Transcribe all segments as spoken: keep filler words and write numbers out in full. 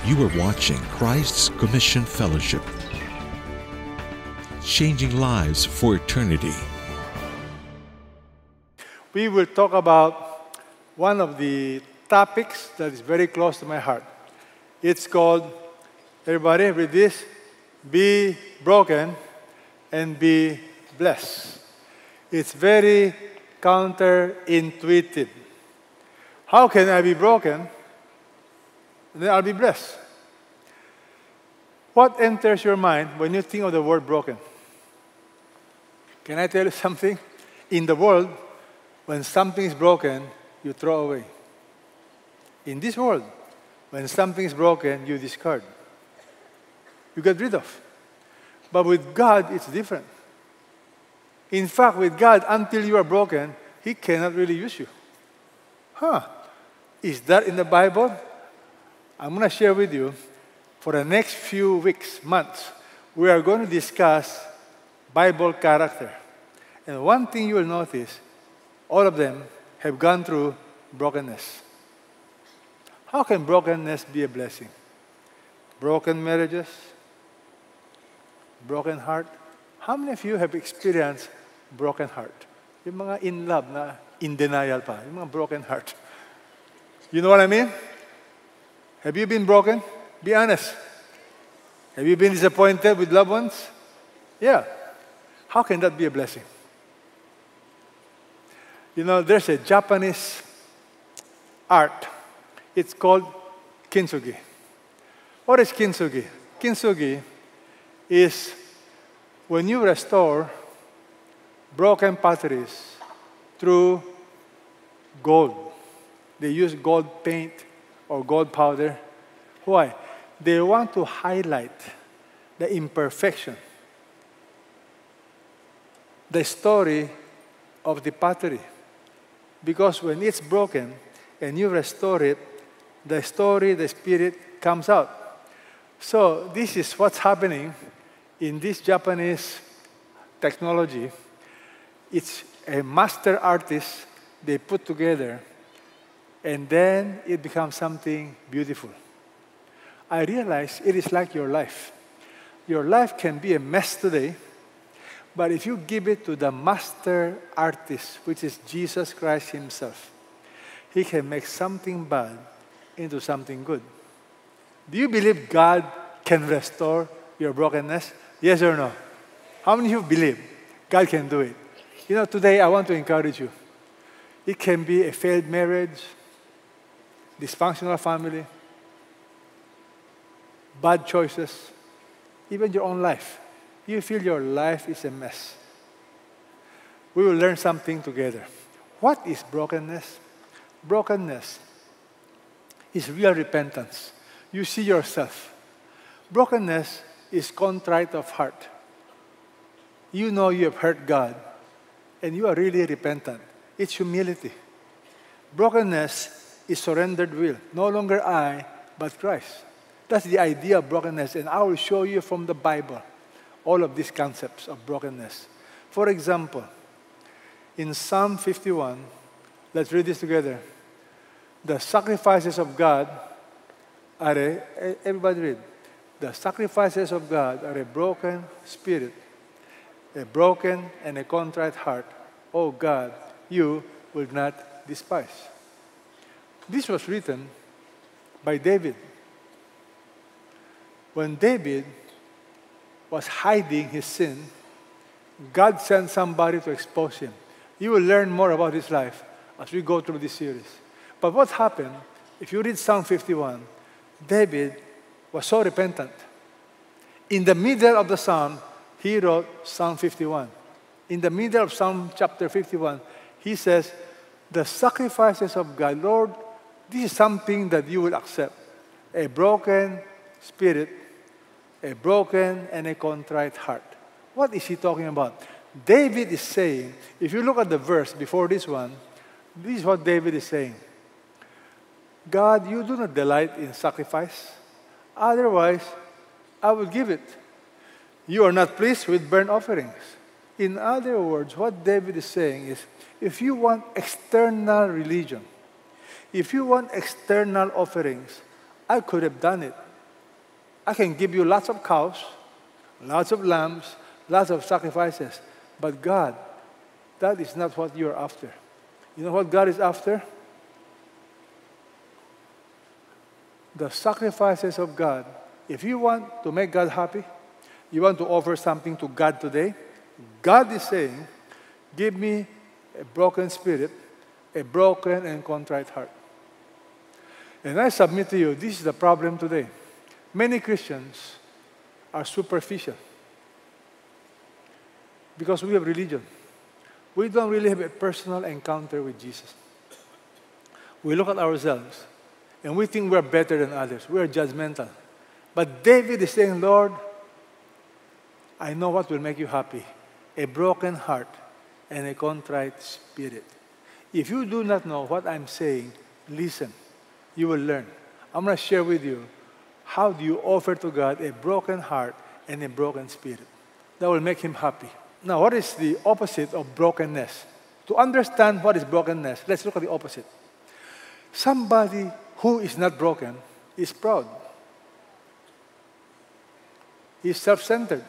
You are watching Christ's Commission Fellowship, changing lives for eternity. We will talk about one of the topics that is very close to my heart. It's called, everybody read this, be broken and be blessed. It's very counterintuitive. How can I be broken and then I'll be blessed? What enters your mind when you think of the word broken? Can I tell you something? In the world, when something is broken, you throw away. In this world, when something is broken, you discard. You get rid of. But with God, it's different. In fact, with God, until you are broken, He cannot really use you. Huh? Is that in the Bible? I'm going to share with you, for the next few weeks, months, we are going to discuss Bible character. And one thing you will notice, all of them have gone through brokenness. How can brokenness be a blessing? Broken marriages, broken heart. How many of you have experienced broken heart? Yung mga in love na in denial pa, yung mga broken heart. You know what I mean? Have you been broken? Be honest. Have you been disappointed with loved ones? Yeah. How can that be a blessing? You know, there's a Japanese art. It's called kintsugi. What is kintsugi? Kintsugi is when you restore broken potteries through gold. They use gold paint or gold powder. Why? They want to highlight the imperfection, the story of the pottery. Because when it's broken and you restore it, the story, the spirit comes out. So this is what's happening in this Japanese technology. It's a master artist they put together, and then it becomes something beautiful. I realize it is like your life. Your life can be a mess today, but if you give it to the master artist, which is Jesus Christ Himself, He can make something bad into something good. Do you believe God can restore your brokenness? Yes or no? How many of you believe God can do it? You know, today I want to encourage you. It can be a failed marriage, dysfunctional family, bad choices, even your own life. You feel your life is a mess. We will learn something together. What is brokenness? Brokenness is real repentance. You see yourself. Brokenness is contrite of heart. You know you have hurt God, and you are really repentant. It's humility. Brokenness is surrendered will. No longer I, but Christ. That's the idea of brokenness, and I will show you from the Bible all of these concepts of brokenness. For example, in Psalm fifty-one, let's read this together. The sacrifices of God are a, everybody read. The sacrifices of God are a broken spirit, a broken and a contrite heart. Oh God, you will not despise. This was written by David. When David was hiding his sin, God sent somebody to expose him. You will learn more about his life as we go through this series. But what happened, if you read Psalm fifty-one, David was so repentant. In the middle of the psalm, he wrote Psalm fifty-one. In the middle of Psalm chapter fifty-one, he says, the sacrifices of God, Lord, this is something that you will accept. A broken spirit, a broken and a contrite heart. What is he talking about? David is saying, if you look at the verse before this one, this is what David is saying. God, you do not delight in sacrifice. Otherwise, I will give it. You are not pleased with burnt offerings. In other words, what David is saying is, if you want external religion, if you want external offerings, I could have done it. I can give you lots of cows, lots of lambs, lots of sacrifices. But God, that is not what you're after. You know what God is after? The sacrifices of God. If you want to make God happy, you want to offer something to God today, God is saying, give me a broken spirit, a broken and contrite heart. And I submit to you, this is the problem today. Many Christians are superficial because we have religion. We don't really have a personal encounter with Jesus. We look at ourselves and we think we're better than others. We are judgmental. But David is saying, Lord, I know what will make you happy. A broken heart and a contrite spirit. If you do not know what I'm saying, listen. You will learn. I'm going to share with you how do you offer to God a broken heart and a broken spirit. That will make Him happy. Now, what is the opposite of brokenness? To understand what is brokenness, let's look at the opposite. Somebody who is not broken is proud. He's self-centered.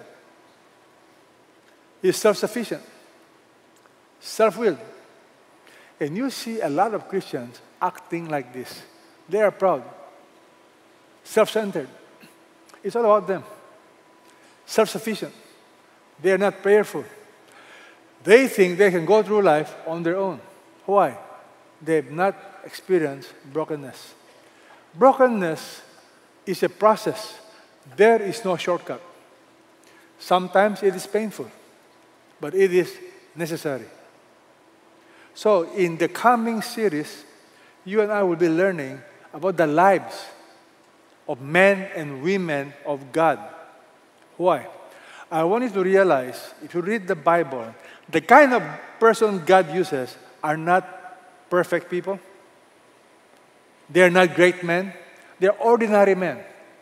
He's self-sufficient. Self-willed. And you see a lot of Christians acting like this. They are proud. Self-centered. It's all about them. Self-sufficient. They are not prayerful. They think they can go through life on their own. Why? They have not experienced brokenness. Brokenness is a process. There is no shortcut. Sometimes it is painful, but it is necessary. So in the coming series, you and I will be learning about the lives of men and women of God. Why? I want you to realize, if you read the Bible, the kind of person God uses are not perfect people. They are not great men. They are ordinary men.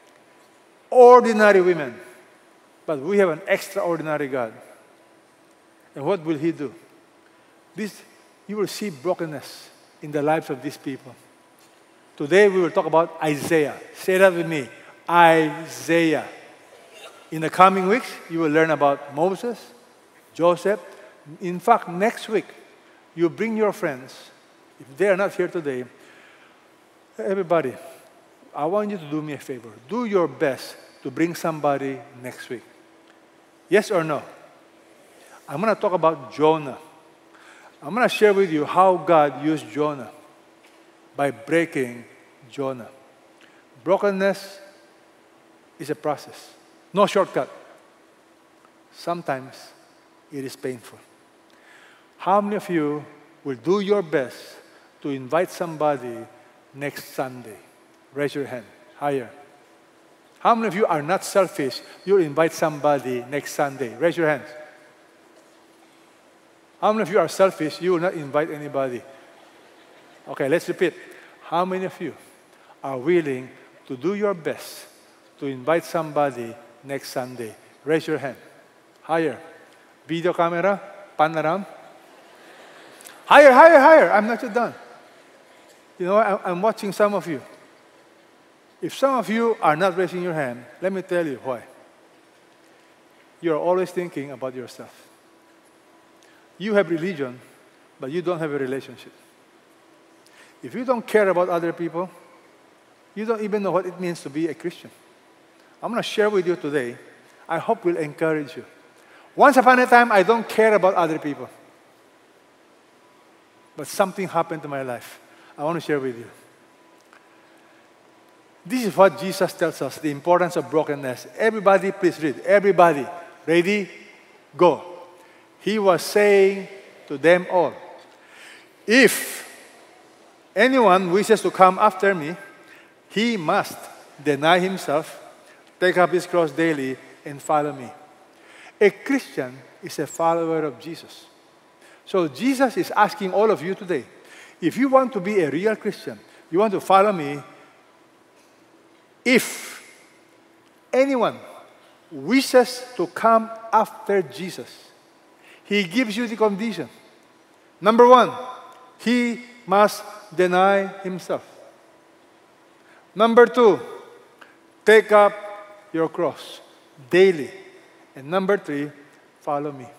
Ordinary women. But we have an extraordinary God. And what will He do? This, you will see brokenness in the lives of these people. Today we will talk about Isaiah. Say that with me. Isaiah. In the coming weeks, you will learn about Moses, Joseph. In fact, next week, you bring your friends. If they are not here today, everybody, I want you to do me a favor. Do your best to bring somebody next week. Yes or no? I'm going to talk about Jonah. I'm going to share with you how God used Jonah by breaking Jonah. Brokenness is a process. No shortcut. Sometimes it is painful. How many of you will do your best to invite somebody next Sunday? Raise your hand. Higher. How many of you are not selfish? You'll invite somebody next Sunday. Raise your hands. How many of you are selfish? You will not invite anybody. Okay, let's repeat. How many of you are willing to do your best to invite somebody next Sunday? Raise your hand. Higher. Video camera, pan around. Higher, higher, higher. I'm not yet done. You know, I'm watching some of you. If some of you are not raising your hand, let me tell you why. You're always thinking about yourself. You have religion, but you don't have a relationship. If you don't care about other people, you don't even know what it means to be a Christian. I'm going to share with you today. I hope will encourage you. Once upon a time, I don't care about other people. But something happened to my life. I want to share with you. This is what Jesus tells us, the importance of brokenness. Everybody, please read. Everybody. Ready? Go. He was saying to them all, if anyone wishes to come after me, he must deny himself, take up his cross daily, and follow me. A Christian is a follower of Jesus. So Jesus is asking all of you today, if you want to be a real Christian, you want to follow me, if anyone wishes to come after Jesus, He gives you the condition. Number one, he must deny himself. Number two, take up your cross daily. And number three, follow me.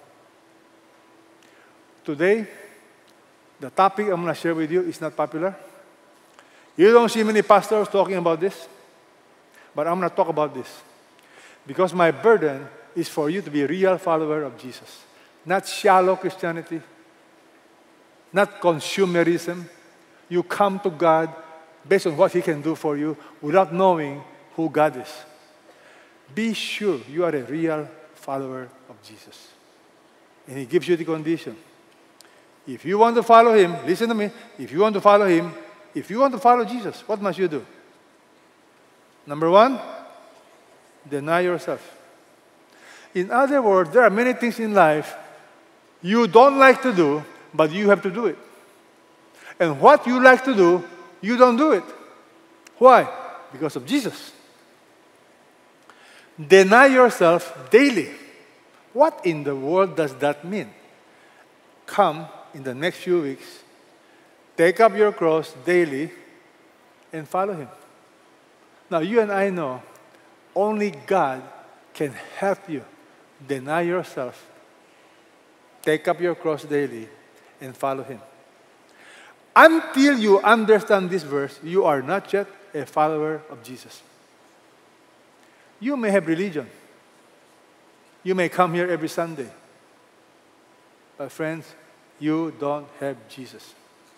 Today, the topic I'm going to share with you is not popular. You don't see many pastors talking about this, but I'm going to talk about this. Because my burden is for you to be a real follower of Jesus. Not shallow Christianity, not consumerism. You come to God based on what He can do for you without knowing who God is. Be sure you are a real follower of Jesus. And He gives you the condition. If you want to follow Him, listen to me, if you want to follow Him, if you want to follow Jesus, what must you do? Number one, deny yourself. In other words, there are many things in life you don't like to do, but you have to do it. And what you like to do, you don't do it. Why? Because of Jesus. Deny yourself daily. What in the world does that mean? Come in the next few weeks, take up your cross daily, and follow Him. Now, you and I know only God can help you deny yourself, take up your cross daily, and follow Him. Until you understand this verse, you are not yet a follower of Jesus. You may have religion. You may come here every Sunday. But friends, you don't have Jesus.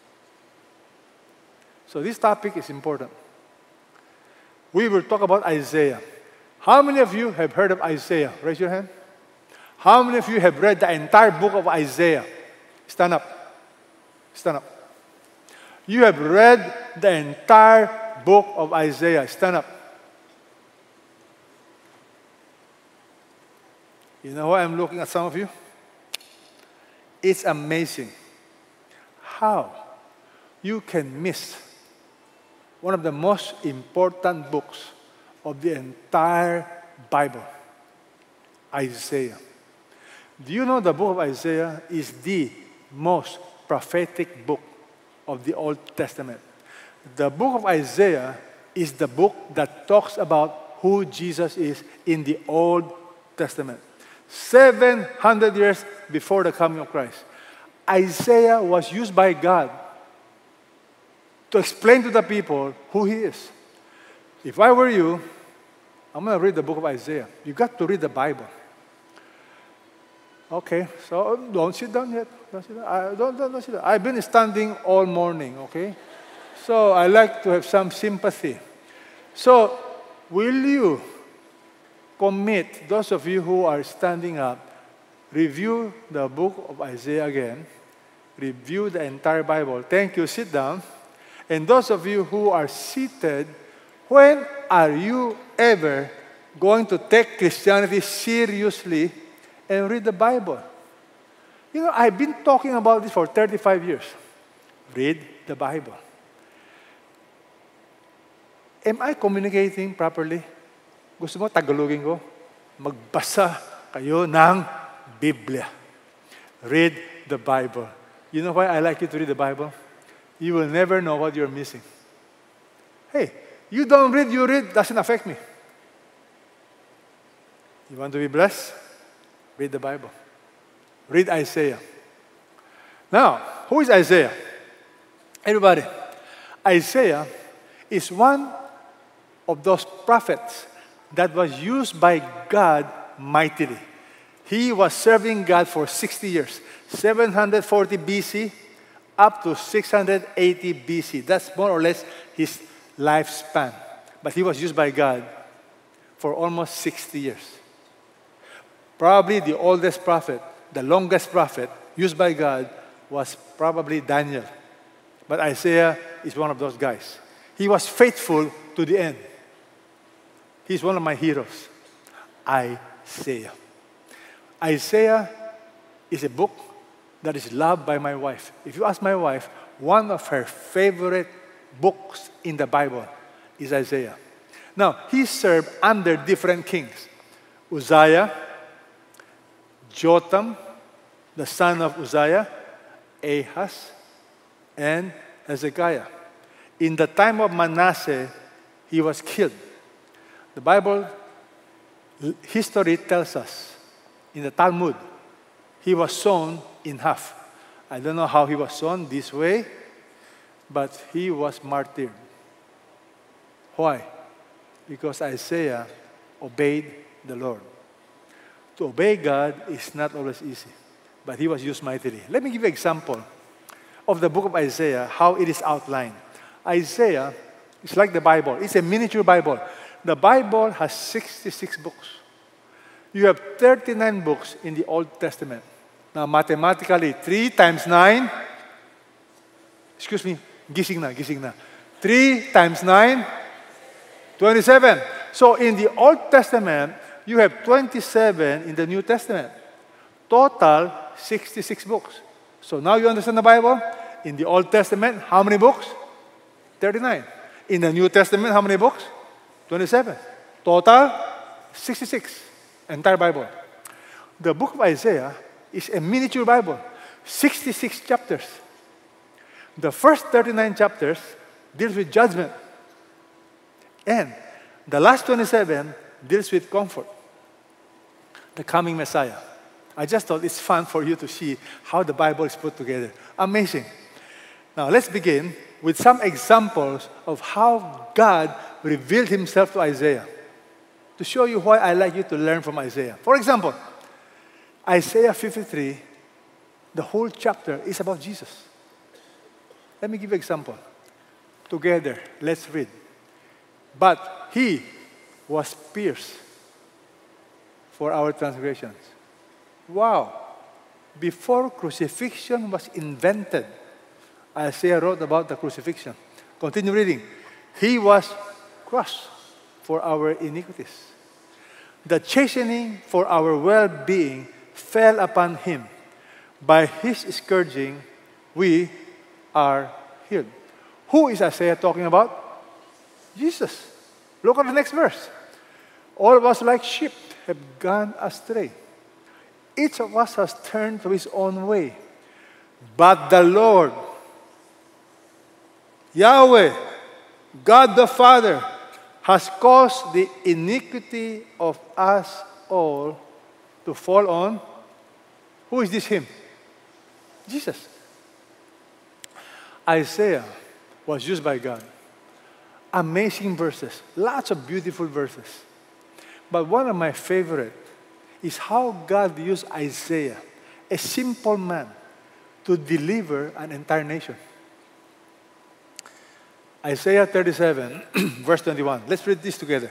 So this topic is important. We will talk about Isaiah. How many of you have heard of Isaiah? Raise your hand. How many of you have read the entire book of Isaiah? Stand up. Stand up. You have read the entire book of Isaiah. Stand up. You know why I'm looking at some of you? It's amazing how you can miss one of the most important books of the entire Bible, Isaiah. Do you know the book of Isaiah is the most prophetic book of the Old Testament? The book of Isaiah is the book that talks about who Jesus is in the Old Testament. seven hundred years before the coming of Christ. Isaiah was used by God to explain to the people who He is. If I were you, I'm going to read the book of Isaiah. You got to read the Bible. Okay, so don't sit down yet. Don't sit down. I, don't, don't, don't sit down. I've been standing all morning, okay? So I like to have some sympathy. So will you commit, those of you who are standing up, review the book of Isaiah again, review the entire Bible. Thank you, sit down. And those of you who are seated, when are you ever going to take Christianity seriously and read the Bible? You know, I've been talking about this for thirty-five years. Read the Bible. Am I communicating properly? Gusto mo Tagalogin ko? Magbasa kayo ng Biblia. Read the Bible. You know why I like you to read the Bible? You will never know what you're missing. Hey, you don't read, you read, doesn't affect me. You want to be blessed? Read the Bible. Read Isaiah. Now, who is Isaiah? Everybody, Isaiah is one of those prophets that was used by God mightily. He was serving God for sixty years, seven hundred forty B C up to six hundred eighty B C. That's more or less his lifespan. But he was used by God for almost sixty years. Probably the oldest prophet, the longest prophet used by God was probably Daniel. But Isaiah is one of those guys. He was faithful to the end. He's one of my heroes, Isaiah. Isaiah is a book that is loved by my wife. If you ask my wife, one of her favorite books in the Bible is Isaiah. Now, he served under different kings. Uzziah, Jotham, the son of Uzziah, Ahaz, and Hezekiah. In the time of Manasseh, he was killed. The Bible History tells us in the Talmud, he was sawn in half. I don't know how he was sawn this way, but he was martyred. Why? Because Isaiah obeyed the Lord. To obey God is not always easy, but he was used mightily. Let me give you an example of the book of Isaiah, how it is outlined. Isaiah is like the Bible. It's a miniature Bible. The Bible has sixty-six books. You have thirty-nine books in the Old Testament. Now, mathematically, three times nine, excuse me, gising na, gising na. three times nine, twenty-seven. So, in the Old Testament, you have twenty-seven in the New Testament. Total, sixty-six books. So, now you understand the Bible? In the Old Testament, how many books? thirty-nine. In the New Testament, how many books? twenty-seven. Total, sixty-six. Entire Bible. The book of Isaiah is a miniature Bible, sixty-six chapters. The first thirty-nine chapters deals with judgment. And the last twenty-seven deals with comfort, the coming Messiah. I just thought it's fun for you to see how the Bible is put together. Amazing. Now let's begin with some examples of how God revealed himself to Isaiah, to show you why I like you to learn from Isaiah. For example, Isaiah fifty-three, the whole chapter is about Jesus. Let me give you an example. Together, let's read. But he was pierced for our transgressions. Wow. Before crucifixion was invented, Isaiah wrote about the crucifixion. Continue reading. He was crushed for our iniquities. The chastening for our well-being fell upon him. By his scourging, we are healed. Who is Isaiah talking about? Jesus. Look at the next verse. All of us like sheep have gone astray. Each of us has turned to his own way. But the Lord, Yahweh, God the Father, has caused the iniquity of us all to fall on. Who is this him? Jesus. Isaiah was used by God. Amazing verses, lots of beautiful verses. But one of my favorite is how God used Isaiah, a simple man, to deliver an entire nation. Isaiah thirty-seven, verse twenty-one. Let's read this together.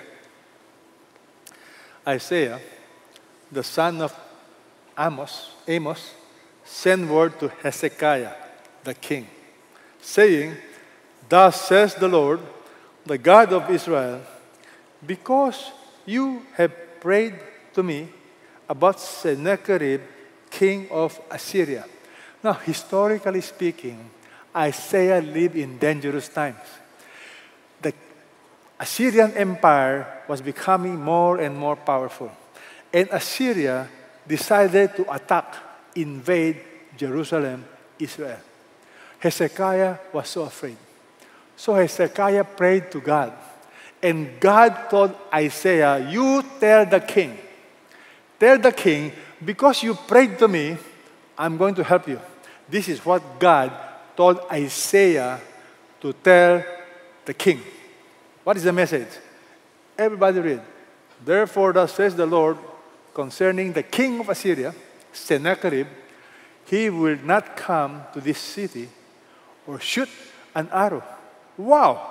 Isaiah, the son of Amos, Amos, sent word to Hezekiah, the king, saying, Thus says the Lord, the God of Israel, because you have prayed to me about Sennacherib, king of Assyria. Now, historically speaking, Isaiah lived in dangerous times. The Assyrian Empire was becoming more and more powerful. And Assyria decided to attack, invade Jerusalem, Israel. Hezekiah was so afraid. So Hezekiah prayed to God. And God told Isaiah, you tell the king, tell the king, because you prayed to me, I'm going to help you. This is what God told Isaiah to tell the king. What is the message? Everybody read. Therefore, thus says the Lord concerning the king of Assyria, Sennacherib, he will not come to this city or shoot an arrow. Wow!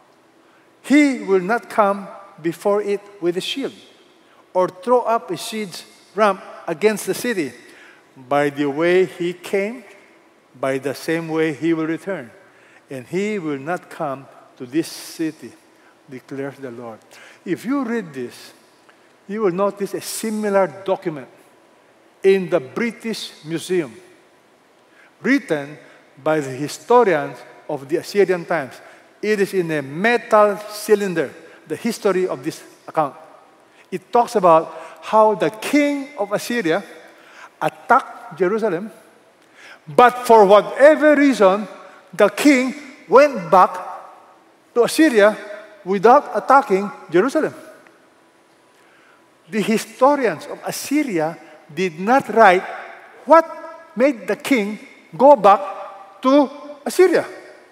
He will not come before it with a shield or throw up a siege ramp against the city. By the way he came, by the same way he will return. And he will not come to this city, declares the Lord. If you read this, you will notice a similar document in the British Museum, written by the historians of the Assyrian times. It is in a metal cylinder, the history of this account. It talks about how the king of Assyria attacked Jerusalem, but for whatever reason, the king went back to Assyria without attacking Jerusalem. the historians of Assyria did not write what made the king go back to Assyria.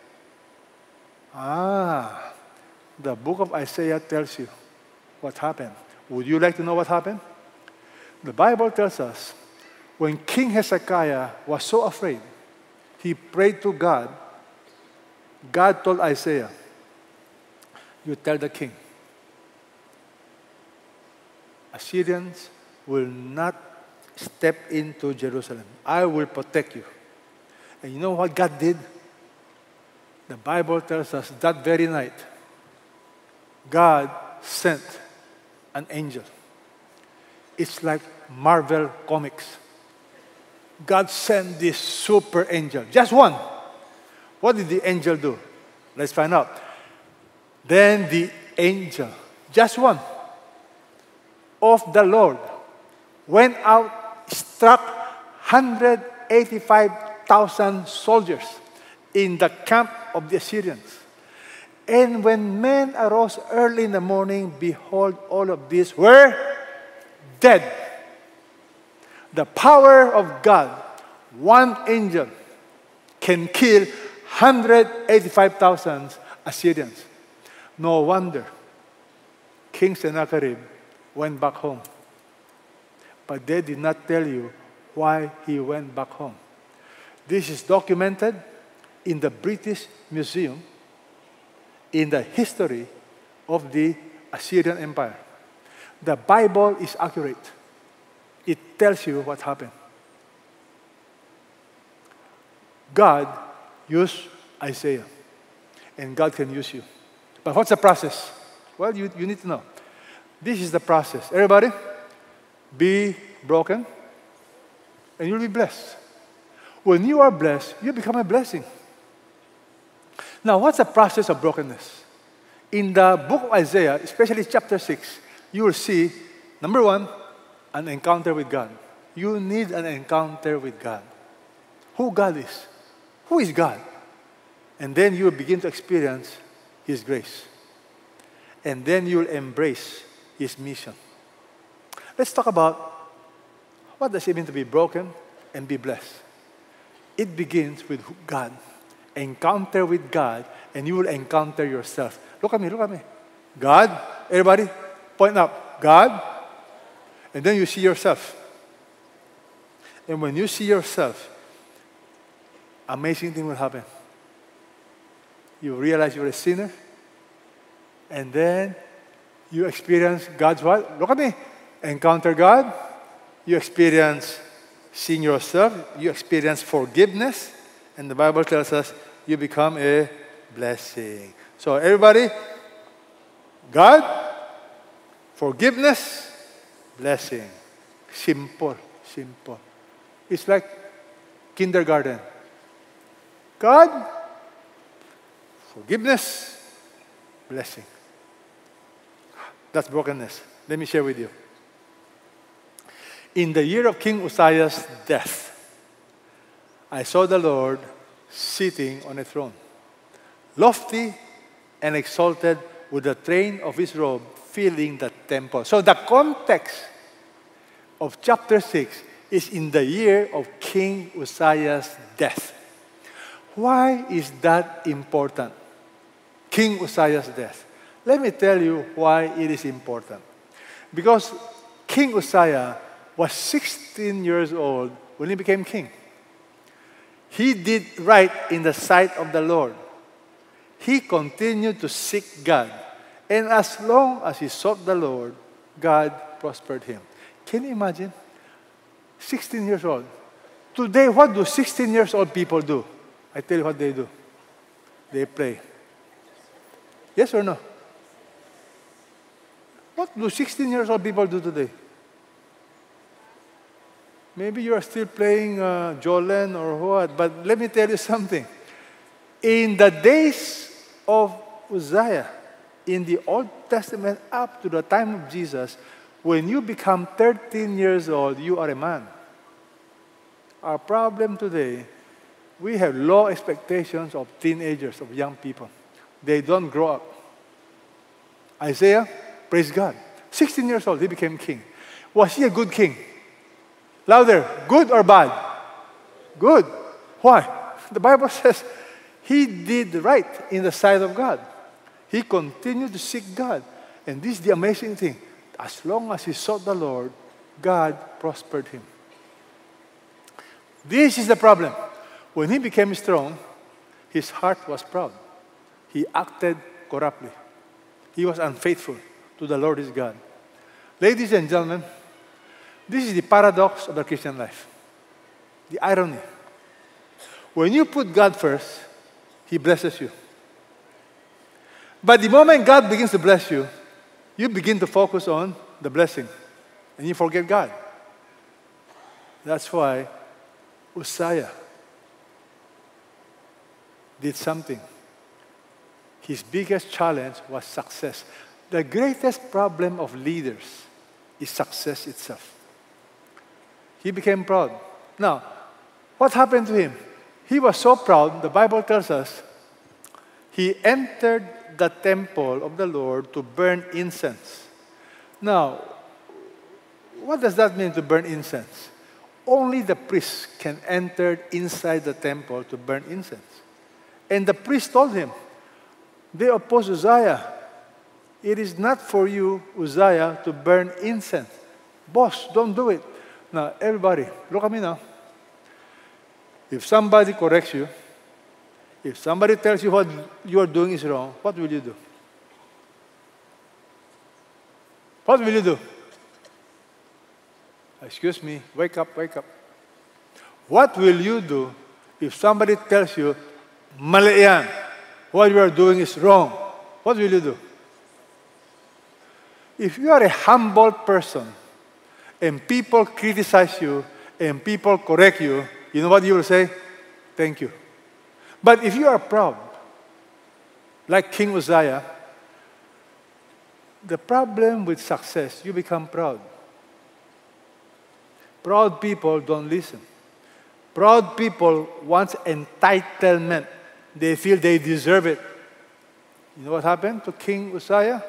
Ah, the book of Isaiah tells you what happened. Would you like to know what happened? The Bible tells us when King Hezekiah was so afraid, he prayed to God. God told Isaiah, you tell the king, Assyrians will not step into Jerusalem. I will protect you. And you know what God did? The Bible tells us that very night, God sent an angel. It's like Marvel Comics. God sent this super angel, just one. What did the angel do? Let's find out. Then the angel, just one, of the Lord went out, struck one hundred eighty-five thousand soldiers in the camp of the Assyrians. And when men arose early in the morning, behold, all of these were dead. The power of God, one angel, can kill one hundred eighty-five thousand Assyrians. No wonder King Sennacherib went back home. But they did not tell you why he went back home. This is documented in the British Museum in the history of the Assyrian Empire. The Bible is accurate. It tells you what happened. God used Isaiah, and God can use you. But what's the process? Well, you, you need to know. This is the process. Everybody, be broken, and you'll be blessed. When you are blessed, you become a blessing. Now, what's the process of brokenness? In the book of Isaiah, especially chapter six, you will see, number one, an encounter with God. You need an encounter with God. Who God is. Who is God? And then you will begin to experience His grace. And then you will embrace His mission. Let's talk about what does it mean to be broken and be blessed. It begins with God. Encounter with God, and you will encounter yourself. Look at me, look at me. God, everybody, point up. God, and then you see yourself. And when you see yourself, amazing thing will happen. You realize you're a sinner, and then you experience God's what? Look at me. Encounter God. You experience seeing yourself. You experience forgiveness. And the Bible tells us you become a blessing. So everybody, God, forgiveness, blessing. Simple, simple. It's like kindergarten. God, forgiveness, blessing. That's brokenness. Let me share with you. In the year of King Uzziah's death, I saw the Lord sitting on a throne, lofty and exalted, with the train of His robe filling the temple. So the context of chapter six is in the year of King Uzziah's death. Why is that important? King Uzziah's death. Let me tell you why it is important. Because King Uzziah was sixteen years old when he became king. He did right in the sight of the Lord. He continued to seek God. And as long as he sought the Lord, God prospered him. Can you imagine? sixteen years old. Today, what do sixteen years old people do? I tell you what they do. They play. Yes or no? What do sixteen years old people do today? Maybe you are still playing uh, Jolene or what, but let me tell you something. In the days of Uzziah, in the Old Testament up to the time of Jesus, when you become thirteen years old, you are a man. Our problem today, we have low expectations of teenagers, of young people. They don't grow up. Isaiah, praise God. sixteen years old, he became king. Was he a good king? Louder, good or bad? Good. Why? The Bible says he did right in the sight of God. He continued to seek God. And this is the amazing thing. As long as he sought the Lord, God prospered him. This is the problem. When he became strong, his heart was proud. He acted corruptly. He was unfaithful to the Lord his God. Ladies and gentlemen, this is the paradox of the Christian life. The irony. When you put God first, he blesses you. But the moment God begins to bless you, you begin to focus on the blessing, and you forget God. That's why Uzziah did something. His biggest challenge was success. The greatest problem of leaders is success itself. He became proud. Now, what happened to him? He was so proud, the Bible tells us, he entered the temple of the Lord to burn incense. Now, what does that mean to burn incense? Only the priest can enter inside the temple to burn incense. And the priest told him, they opposed Uzziah. It is not for you, Uzziah, to burn incense. Boss, don't do it. Now, everybody, look at me now. If somebody corrects you, if somebody tells you what you are doing is wrong, what will you do? What will you do? Excuse me, wake up, wake up. What will you do if somebody tells you, mali yan, what you are doing is wrong? What will you do? If you are a humble person and people criticize you and people correct you, you know what you will say? Thank you. But if you are proud, like King Uzziah, the problem with success, you become proud. Proud people don't listen. Proud people want entitlement. They feel they deserve it. You know what happened to King Uzziah?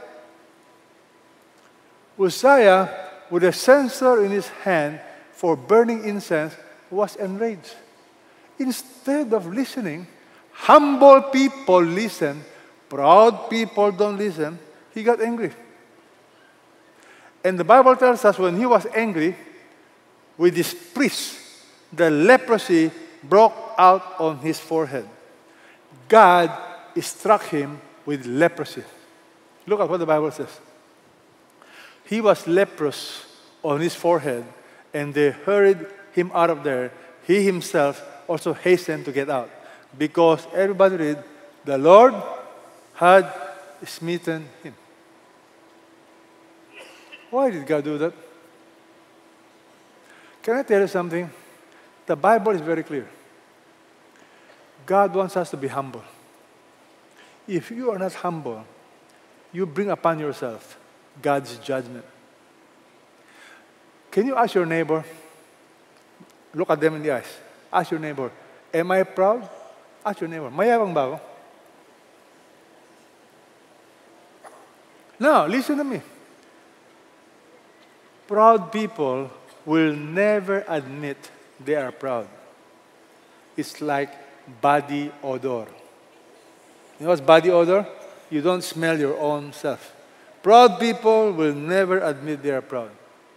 Uzziah, with a censer in his hand for burning incense, was enraged. Instead of listening, humble people listen, proud people don't listen. He got angry. And the Bible tells us when he was angry with his priest, the leprosy broke out on his forehead. God struck him with leprosy. Look at what the Bible says. He was leprous on his forehead, and they hurried him out of there. He himself also hastened to get out, because everybody read, the Lord had smitten him. Why did God do that? Can I tell you something? The Bible is very clear. God wants us to be humble. If you are not humble, you bring upon yourself God's judgment. Can you ask your neighbor, look at them in the eyes, ask your neighbor, am I proud? Ask your neighbor, mayabang ba ako? Now, listen to me. Proud people will never admit they are proud. It's like body odor. You know what's body odor? You don't smell your own self. Proud people will never admit they are proud.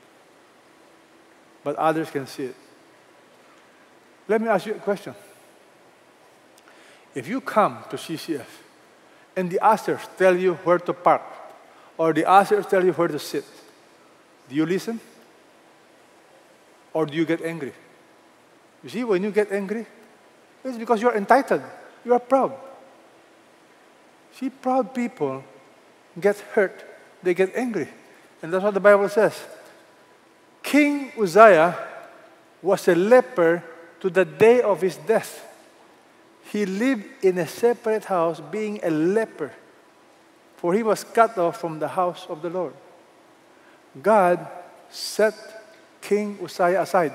But others can see it. Let me ask you a question. If you come to C C F and the ushers tell you where to park, or the ushers tell you where to sit, do you listen? Or do you get angry? You see, when you get angry, it's because you're entitled. You are proud. See, proud people get hurt. They get angry. And that's what the Bible says. King Uzziah was a leper to the day of his death. He lived in a separate house, being a leper, for he was cut off from the house of the Lord. God set King Uzziah aside.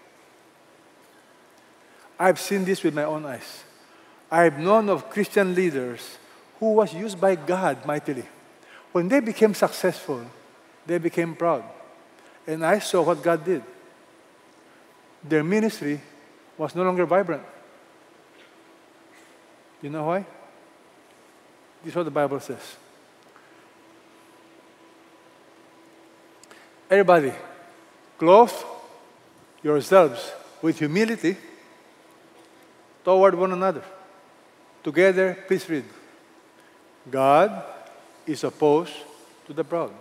I've seen this with my own eyes. I've known of Christian leaders who was used by God mightily. When they became successful, they became proud. And I saw what God did. Their ministry was no longer vibrant. You know why? This is what the Bible says. Everybody, clothe yourselves with humility toward one another. Together, please read. God is opposed to the proud,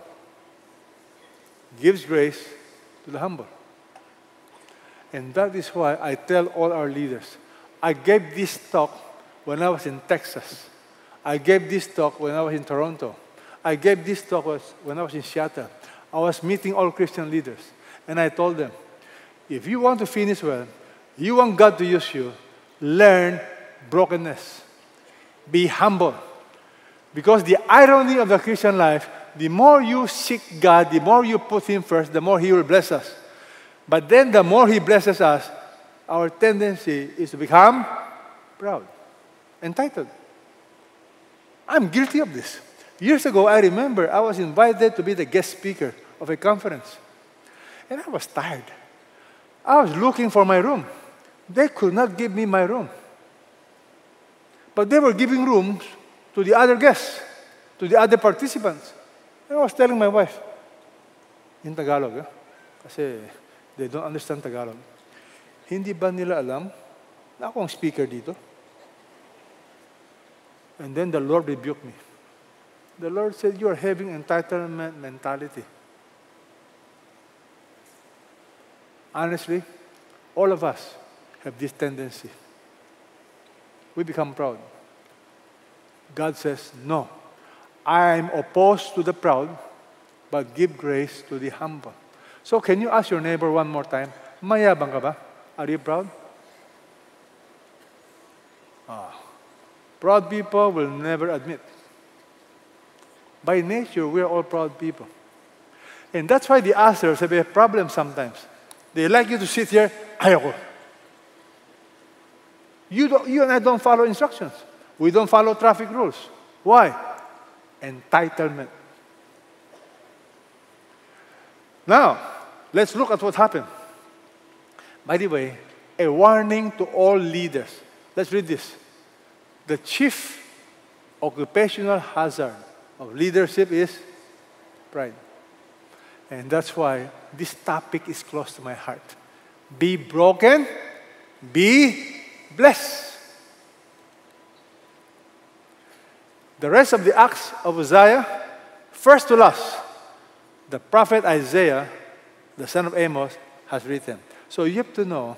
gives grace to the humble. And that is why I tell all our leaders. I gave this talk when I was in Texas. I gave this talk when I was in Toronto. I gave this talk when I was in Seattle. I was meeting all Christian leaders. And I told them, if you want to finish well, you want God to use you, learn brokenness. Be humble. Because the irony of the Christian life, the more you seek God, the more you put Him first, the more He will bless us. But then the more He blesses us, our tendency is to become proud, entitled. I'm guilty of this. Years ago, I remember I was invited to be the guest speaker of a conference. And I was tired. I was looking for my room. They could not give me my room. But they were giving rooms to the other guests, to the other participants. And I was telling my wife, in Tagalog, eh? Kasi they don't understand Tagalog. Hindi ba nila alam na ako ang speaker dito? And then the Lord rebuked me. The Lord said, you are having entitlement mentality. Honestly, all of us have this tendency. We become proud. God says, no. I am opposed to the proud, but give grace to the humble. So can you ask your neighbor one more time, mayabang ka ba? Are you proud? Ah. Proud people will never admit. By nature, we are all proud people. And that's why the ushers have a problem sometimes. They like you to sit here, ayoko. You, don't, you and I don't follow instructions. We don't follow traffic rules. Why? Entitlement. Now, let's look at what happened. By the way, a warning to all leaders. Let's read this. The chief occupational hazard of leadership is pride. And that's why this topic is close to my heart. Be broken, be blessed. The rest of the Acts of Uzziah, first to last, the prophet Isaiah, the son of Amos, has written. So you have to know,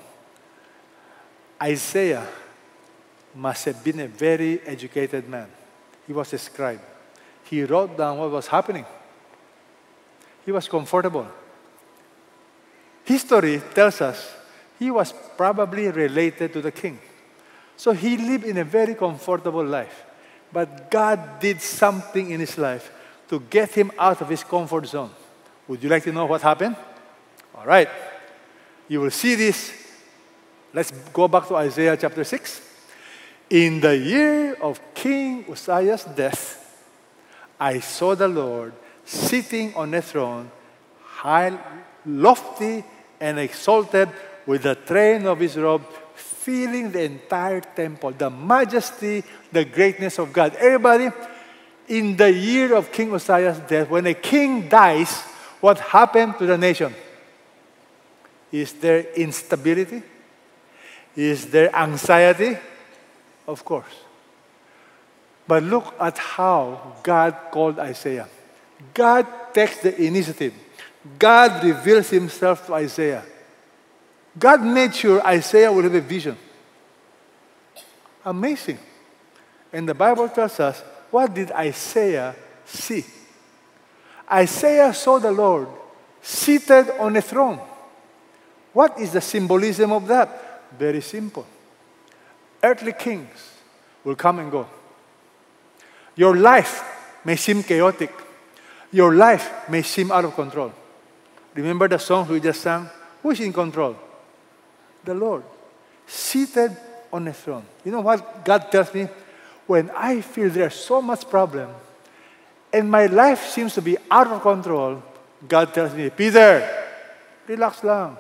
Isaiah must have been a very educated man. He was a scribe. He wrote down what was happening. He was comfortable. History tells us he was probably related to the king. So he lived in a very comfortable life. But God did something in his life to get him out of his comfort zone. Would you like to know what happened? All right. You will see this. Let's go back to Isaiah chapter six. In the year of King Uzziah's death, I saw the Lord sitting on a throne, high, lofty, and exalted, with the train of his robe filling the entire temple, the majesty, the greatness of God. Everybody, in the year of King Uzziah's death, when a king dies, what happened to the nation? Is there instability? Is there anxiety? Of course. But look at how God called Isaiah. God takes the initiative. God reveals himself to Isaiah. God made sure Isaiah would have a vision. Amazing. And the Bible tells us, what did Isaiah see? Isaiah saw the Lord seated on a throne. What is the symbolism of that? Very simple. Earthly kings will come and go. Your life may seem chaotic. Your life may seem out of control. Remember the song we just sang? Who is in control? The Lord, seated on a throne. You know what God tells me? When I feel there's so much problem and my life seems to be out of control, God tells me, Peter, relax lang.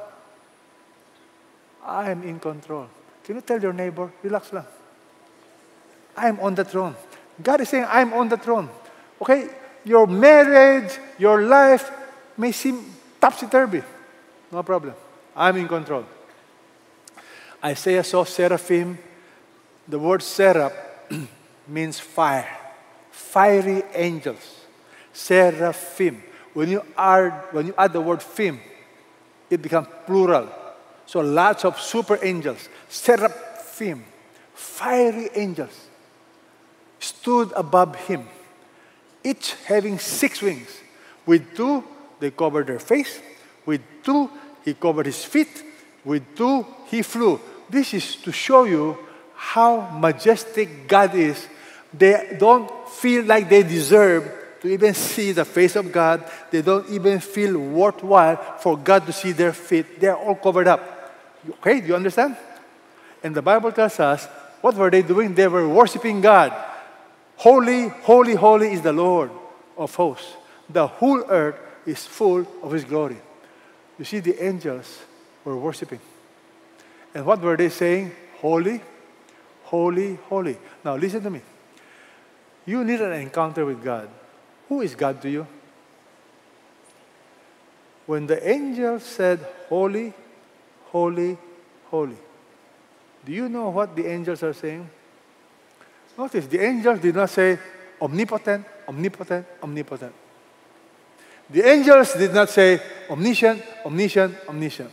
I am in control. Can you tell your neighbor, relax lang. I am on the throne. God is saying, I am on the throne. Okay? Your marriage, your life may seem topsy-turvy. No problem. I'm in control. Isaiah saw seraphim. The word seraph means fire. Fiery angels. Seraphim. When you add, when you add the word phim, it becomes plural. So lots of super angels. Seraphim. Fiery angels stood above him, each having six wings. With two, they covered their face. With two, he covered his feet. With two, he flew. This is to show you how majestic God is. They don't feel like they deserve to even see the face of God. They don't even feel worthwhile for God to see their feet. They're all covered up. Okay, do you understand? And the Bible tells us, what were they doing? They were worshiping God. Holy, holy, holy is the Lord of hosts. The whole earth is full of His glory. You see, the angels were worshiping. And what were they saying? Holy, holy, holy. Now listen to me. You need an encounter with God. Who is God to you? When the angel said, holy, holy, holy, do you know what the angels are saying? Notice, the angels did not say omnipotent, omnipotent, omnipotent. The angels did not say omniscient, omniscient, omniscient.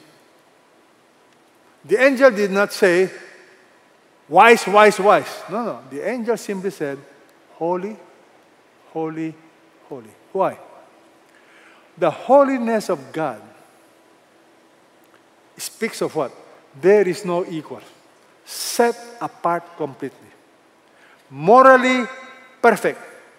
The angel did not say wise, wise, wise. No, no. The angel simply said holy, holy, holy. Why? The holiness of God speaks of what? There is no equal. Set apart completely. Morally perfect.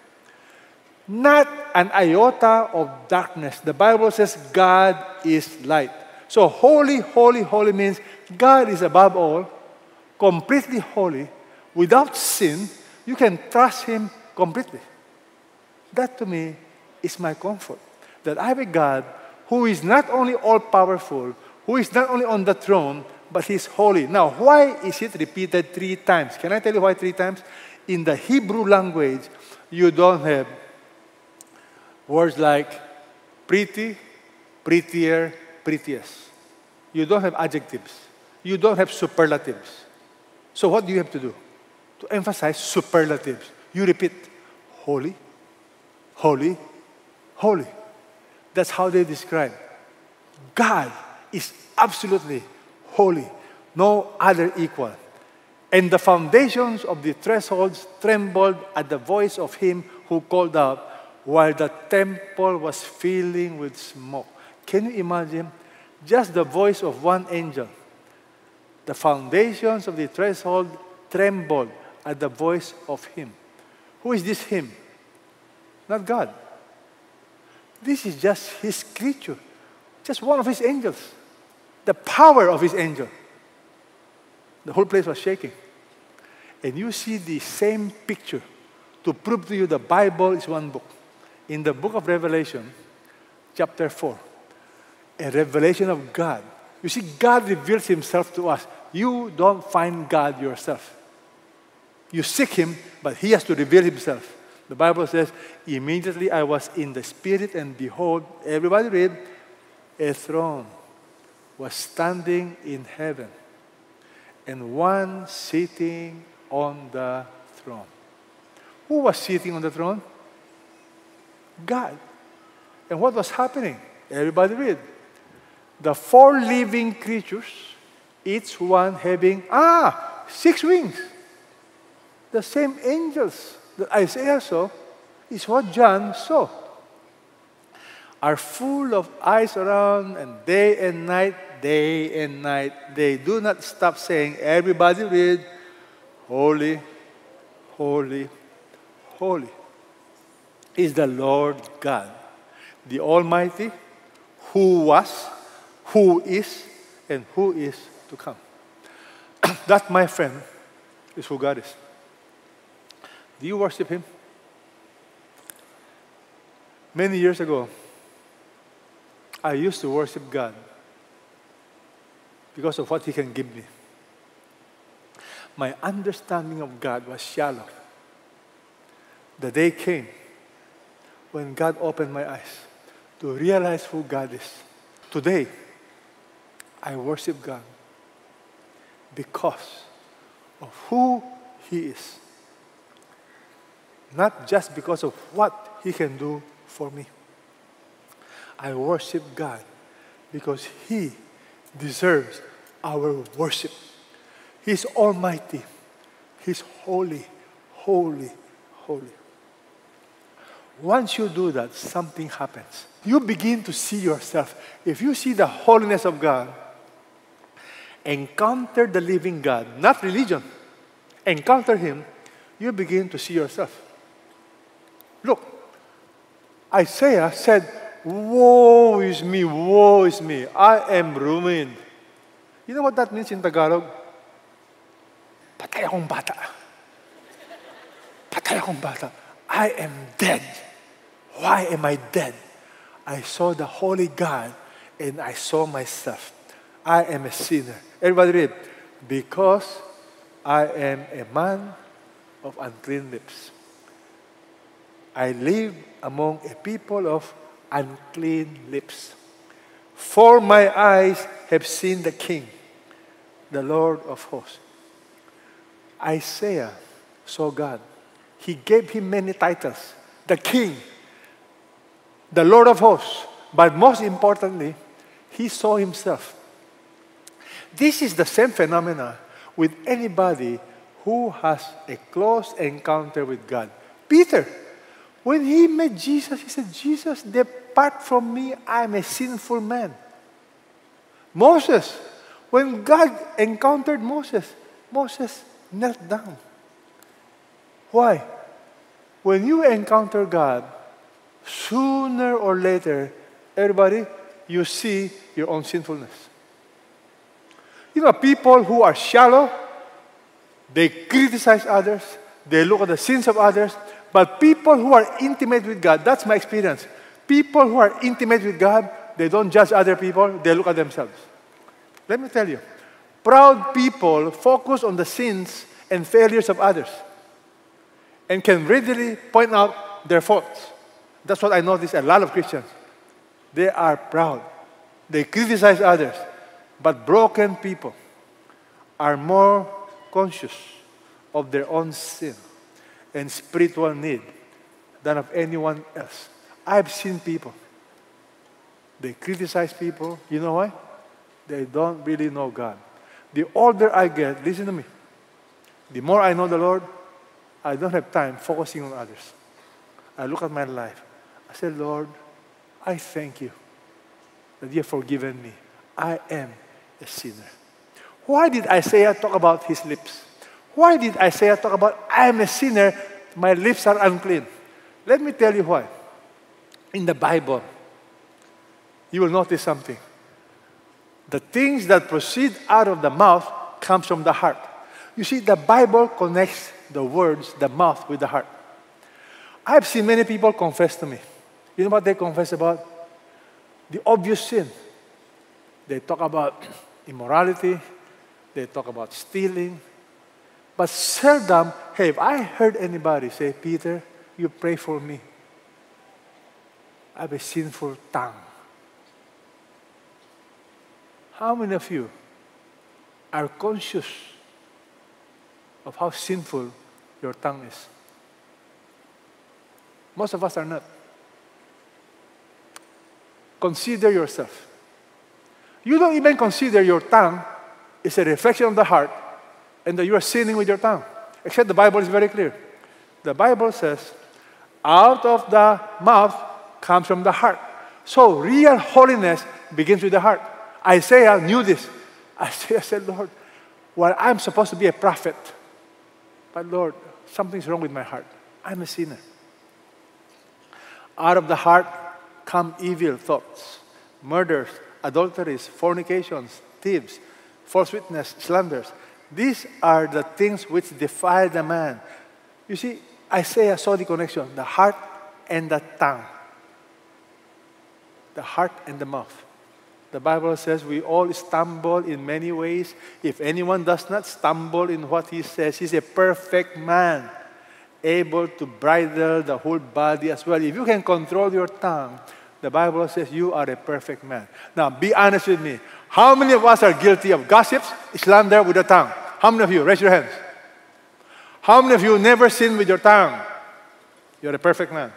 Not an iota of darkness. The Bible says God is light. So holy, holy, holy means God is above all, completely holy, without sin. You can trust Him completely. That to me is my comfort. That I have a God who is not only all-powerful, who is not only on the throne, but He's holy. Now, why is it repeated three times? Can I tell you why three times? In the Hebrew language, you don't have words like pretty, prettier, prettiest. You don't have adjectives. You don't have superlatives. So what do you have to do? To emphasize superlatives. You repeat, holy, holy, holy. That's how they describe. God is absolutely holy. No other equal. And the foundations of the thresholds trembled at the voice of Him who called out, while the temple was filling with smoke. Can you imagine? Just the voice of one angel. The foundations of the threshold trembled at the voice of Him. Who is this Him? Not God. This is just His creature. Just one of His angels. The power of His angel. The whole place was shaking. And you see the same picture to prove to you the Bible is one book. In the book of Revelation, chapter four, a revelation of God. You see, God reveals Himself to us. You don't find God yourself. You seek Him, but He has to reveal Himself. The Bible says, immediately I was in the Spirit, and behold, everybody read, a throne was standing in heaven, and one sitting on the throne. Who was sitting on the throne? God. And what was happening? Everybody read. The four living creatures, each one having, ah, six wings. The same angels that Isaiah saw is what John saw. Are full of eyes around, and day and night, day and night, they do not stop saying, everybody read, holy, holy, holy is the Lord God, the Almighty, who was, who is, and who is to come. That, my friend, is who God is. Do you worship Him? Many years ago, I used to worship God because of what He can give me. My understanding of God was shallow. The day came when God opened my eyes to realize who God is. Today, I worship God because of who He is. Not just because of what He can do for me. I worship God because He deserves our worship. He's almighty. He's holy, holy, holy. Once you do that, something happens. You begin to see yourself. If you see the holiness of God, encounter the living God, not religion, encounter Him, you begin to see yourself. Look, Isaiah said, woe is me, woe is me, I am ruined. You know what that means in Tagalog? Patay akong bata. Patay akong bata. I am dead. Why am I dead? I saw the holy God and I saw myself. I am a sinner. Everybody read. Because I am a man of unclean lips. I live among a people of unclean lips. For my eyes have seen the King, the Lord of hosts. Isaiah saw God. He gave him many titles. The King, the Lord of hosts. But most importantly, he saw himself. This is the same phenomena with anybody who has a close encounter with God. Peter, when he met Jesus, he said, Jesus, depart from me, I am a sinful man. Moses, when God encountered Moses, Moses knelt down. Why? When you encounter God, sooner or later, everybody, you see your own sinfulness. You know, people who are shallow, they criticize others, they look at the sins of others, but people who are intimate with God, that's my experience. People who are intimate with God, they don't judge other people, they look at themselves. Let me tell you, proud people focus on the sins and failures of others and can readily point out their faults. That's what I notice a lot of Christians. They are proud. They criticize others. But broken people are more conscious of their own sin and spiritual need than of anyone else. I've seen people. They criticize people. You know why? They don't really know God. The older I get, listen to me, the more I know the Lord, I don't have time focusing on others. I look at my life. I say, Lord, I thank you that you have forgiven me. I am a sinner. Why did Isaiah talk about his lips? Why did Isaiah talk about, I am a sinner, my lips are unclean? Let me tell you why. In the Bible, you will notice something. The things that proceed out of the mouth comes from the heart. You see, the Bible connects the words, the mouth, with the heart. I've seen many people confess to me. You know what they confess about? The obvious sin. They talk about immorality. They talk about stealing. But seldom have I heard anybody say, Peter, you pray for me. I have a sinful tongue. How many of you are conscious of how sinful your tongue is? Most of us are not. Consider yourself. You don't even consider your tongue is a reflection of the heart and that you are sinning with your tongue. Except the Bible is very clear. The Bible says, out of the mouth comes from the heart. So real holiness begins with the heart. Isaiah knew this. Isaiah said, Lord, well, I'm supposed to be a prophet, but Lord, something's wrong with my heart. I'm a sinner. Out of the heart come evil thoughts, murders, adulteries, fornications, thieves, false witness, slanders. These are the things which defile the man. You see, Isaiah saw the connection, the heart and the tongue. the heart and the mouth. The Bible says we all stumble in many ways. If anyone does not stumble in what he says, he's a perfect man, able to bridle the whole body as well. If you can control your tongue, the Bible says you are a perfect man. Now, be honest with me. How many of us are guilty of gossips, slander with the tongue? How many of you? Raise your hands. How many of you never sin with your tongue? You're a perfect man.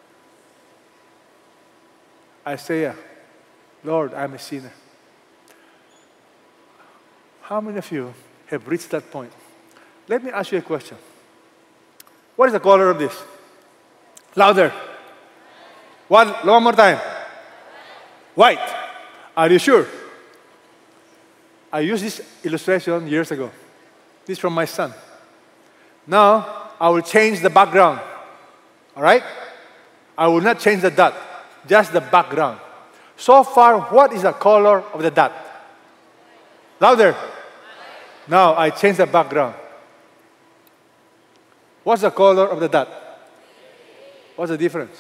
Isaiah, Lord, I'm a sinner. How many of you have reached that point? Let me ask you a question. What is the color of this? Louder. One, one more time. White. Are you sure? I used this illustration years ago. This is from my son. Now, I will change the background. All right? I will not change the dot, just the background. So far, what is the color of the dot? Louder. Now, I change the background. What's the color of the dot? What's the difference?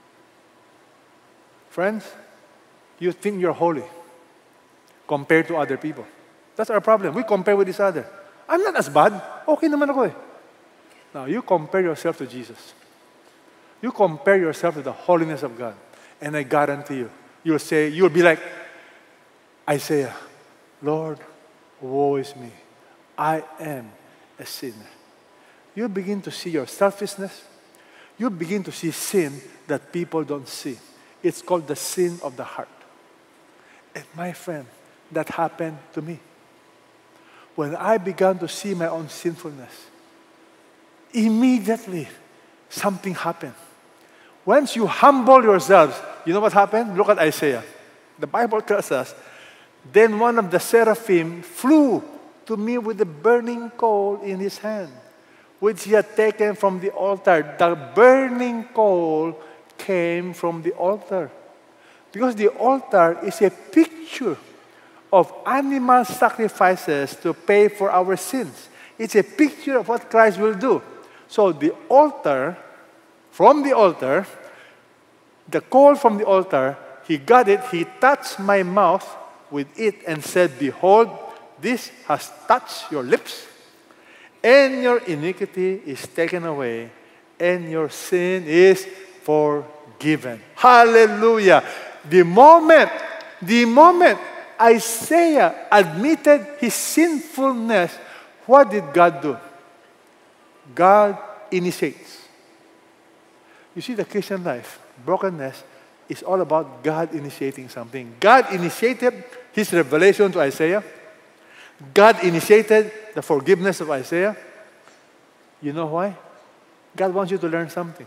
Friends, you think you're holy compared to other people. That's our problem. We compare with each other. I'm not as bad. Okay naman ako eh. Now, you compare yourself to Jesus. You compare yourself to the holiness of God. And I guarantee you, you'll say, you'll be like Isaiah, Lord, woe is me. I am a sinner. You begin to see your selfishness. You begin to see sin that people don't see. It's called the sin of the heart. And my friend, that happened to me. When I began to see my own sinfulness, immediately something happened. Once you humble yourselves, you know what happened? Look at Isaiah. The Bible tells us, then one of the seraphim flew to me with a burning coal in his hand, which he had taken from the altar. The burning coal came from the altar. Because the altar is a picture of animal sacrifices to pay for our sins. It's a picture of what Christ will do. So the altar, from the altar, the coal from the altar, he got it, he touched my mouth with it and said, behold, this has touched your lips, and your iniquity is taken away, and your sin is forgiven. Hallelujah. The moment, the moment Isaiah admitted his sinfulness, what did God do? God initiates. You see, the Christian life, brokenness, is all about God initiating something. God initiated his revelation to Isaiah. God initiated the forgiveness of Isaiah. You know why? God wants you to learn something.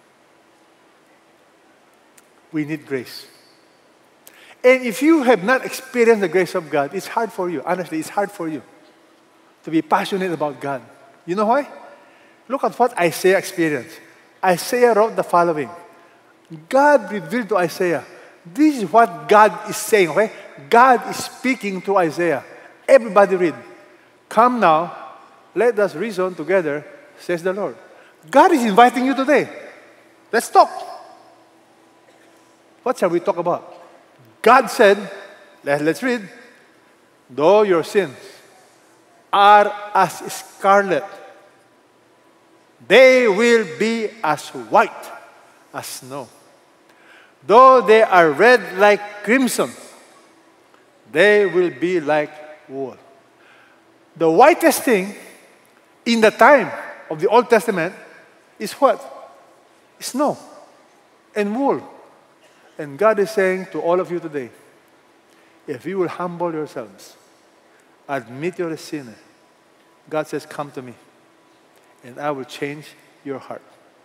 We need grace. And if you have not experienced the grace of God, it's hard for you. Honestly, it's hard for you to be passionate about God. You know why? Look at what Isaiah experienced. Isaiah wrote the following. God revealed to Isaiah. This is what God is saying, okay? God is speaking to Isaiah. Everybody read. Come now, let us reason together, says the Lord. God is inviting you today. Let's talk. What shall we talk about? God said, let's read, though your sins are as scarlet, they will be as white as snow. Though they are red like crimson, they will be like wool. The whitest thing in the time of the Old Testament is what? Snow and wool. And God is saying to all of you today, if you will humble yourselves, admit you're a sinner, God says, come to me, and I will change your heart.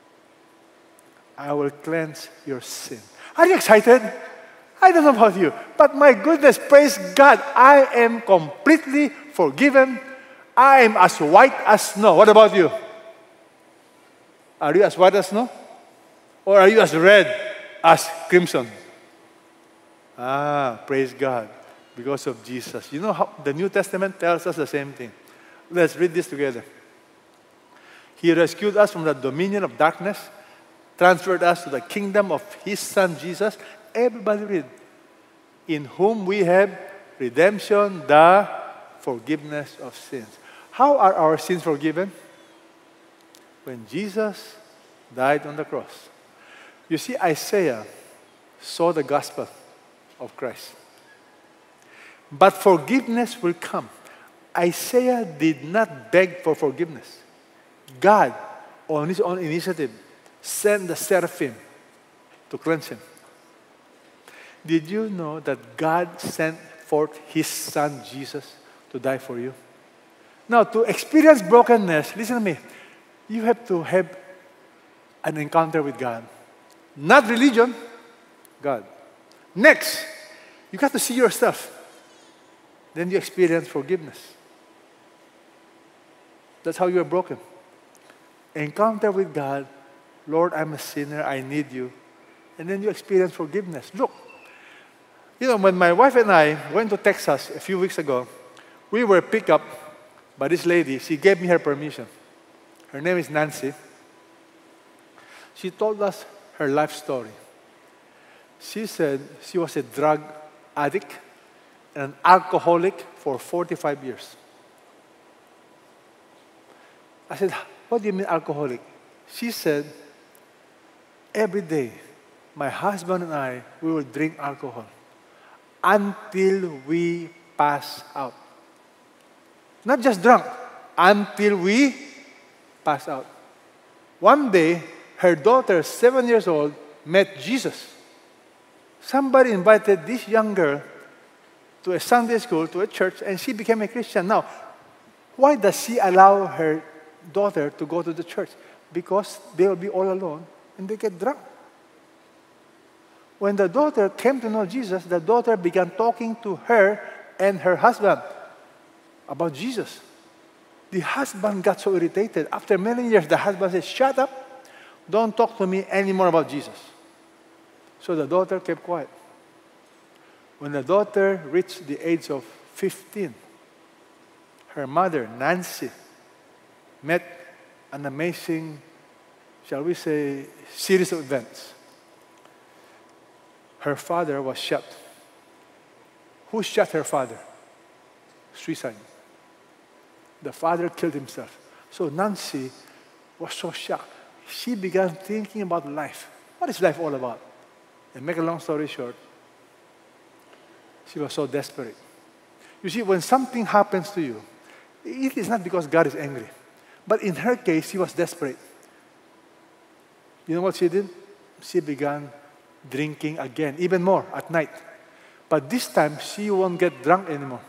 I will cleanse your sin. Are you excited? I don't know about you, but my goodness, praise God, I am completely forgiven. I am as white as snow. What about you? Are you as white as snow? Or are you as red as crimson? Ah, praise God, because of Jesus. You know how the New Testament tells us the same thing. Let's read this together. He rescued us from the dominion of darkness, transferred us to the kingdom of His Son Jesus, Everybody read. In whom we have redemption, the forgiveness of sins. How are our sins forgiven? When Jesus died on the cross. You see, Isaiah saw the gospel of Christ. But forgiveness will come. Isaiah did not beg for forgiveness. God, on his own initiative, sent the seraphim to cleanse him. Did you know that God sent forth his son Jesus to die for you? Now, to experience brokenness, listen to me, you have to have an encounter with God. Not religion, God. Next, you got to see yourself. Then you experience forgiveness. That's how you are broken. Encounter with God. Lord, I'm a sinner. I need you. And then you experience forgiveness. Look, you know, when my wife and I went to Texas a few weeks ago, we were picked up by this lady. She gave me her permission. Her name is Nancy. She told us her life story. She said she was a drug addict and an alcoholic for forty-five years. I said, what do you mean alcoholic? She said, every day, my husband and I, we will drink alcohol until we pass out. Not just drunk, until we pass out. One day, her daughter, seven years old, met Jesus. Somebody invited this young girl to a Sunday school, to a church, and she became a Christian. Now, why does she allow her daughter to go to the church? Because they will be all alone and they get drunk. When the daughter came to know Jesus, the daughter began talking to her and her husband about Jesus. The husband got so irritated. After many years, the husband said, shut up. Don't talk to me anymore about Jesus. So the daughter kept quiet. When the daughter reached the age of fifteen, her mother, Nancy, met an amazing, shall we say, series of events. Her father was shot. Who shot her father? Suicide. The father killed himself. So Nancy was so shocked. She began thinking about life. What is life all about? And make a long story short, she was so desperate. You see, when something happens to you, it is not because God is angry. But in her case, she was desperate. You know what she did? She began drinking again, even more at night. But this time, she won't get drunk anymore.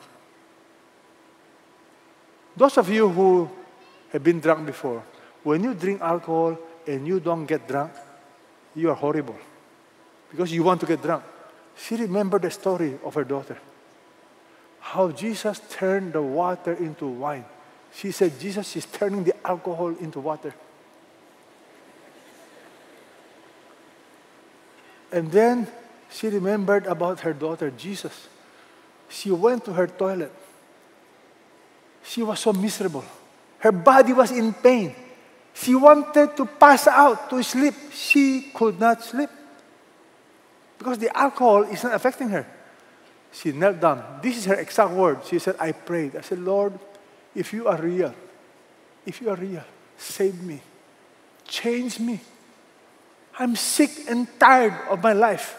Those of you who have been drunk before, when you drink alcohol and you don't get drunk, you are horrible. Because you want to get drunk. She remembered the story of her daughter. How Jesus turned the water into wine. She said, Jesus is turning the alcohol into water. And then she remembered about her daughter, Jesus. She went to her toilet. She was so miserable. Her body was in pain. She wanted to pass out, to sleep. She could not sleep. Because the alcohol is not affecting her. She knelt down. This is her exact word. She said, I prayed. I said, Lord, if you are real, if you are real, save me. Change me. I'm sick and tired of my life.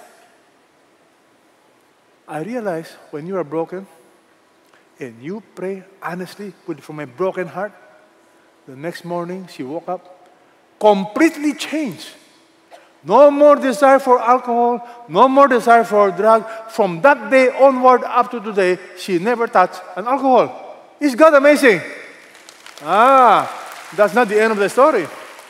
I realize when you are broken and you pray honestly with, from a broken heart, the next morning she woke up completely changed. No more desire for alcohol, no more desire for drug. From that day onward up to today, she never touched an alcohol. Is God amazing? Ah, that's not the end of the story.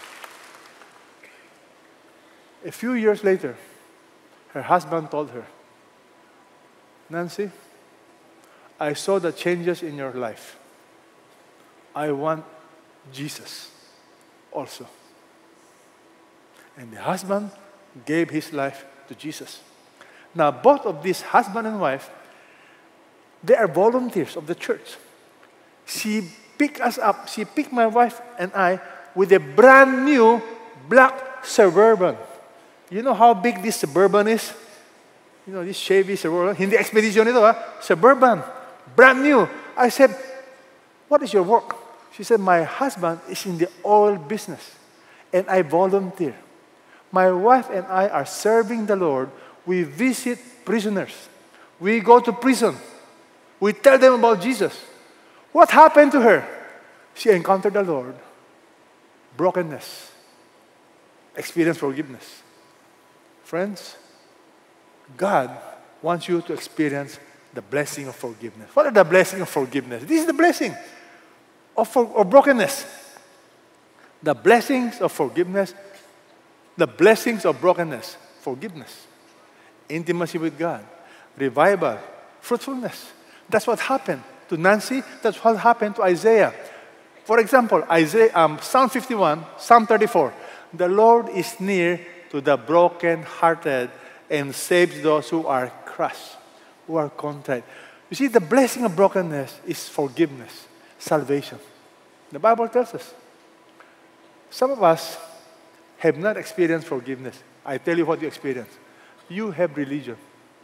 A few years later, her husband told her, Nancy, I saw the changes in your life. I want Jesus also. And the husband gave his life to Jesus. Now, both of these husband and wife, they are volunteers of the church. She picked us up, she picked my wife and I with a brand new black Suburban. You know how big this Suburban is? You know, this Chevy Suburban, hindi expedition ito, ha? Suburban, brand new. I said, what is your work? She said, my husband is in the oil business, and I volunteer. My wife and I are serving the Lord. We visit prisoners. We go to prison. We tell them about Jesus. What happened to her? She encountered the Lord. Brokenness. Experienced forgiveness. Friends, God wants you to experience the blessing of forgiveness. What are the blessing of forgiveness? This is the blessing of, for, of brokenness. The blessings of forgiveness, the blessings of brokenness, forgiveness, intimacy with God, revival, fruitfulness. That's what happened to Nancy. That's what happened to Isaiah. For example, Isaiah, um, Psalm fifty-one, Psalm thirty-four. The Lord is near to the broken-hearted and saves those who are crushed, who are contrite. You see, the blessing of brokenness is forgiveness, salvation. The Bible tells us. Some of us have not experienced forgiveness. I tell you what you experience. You have religion,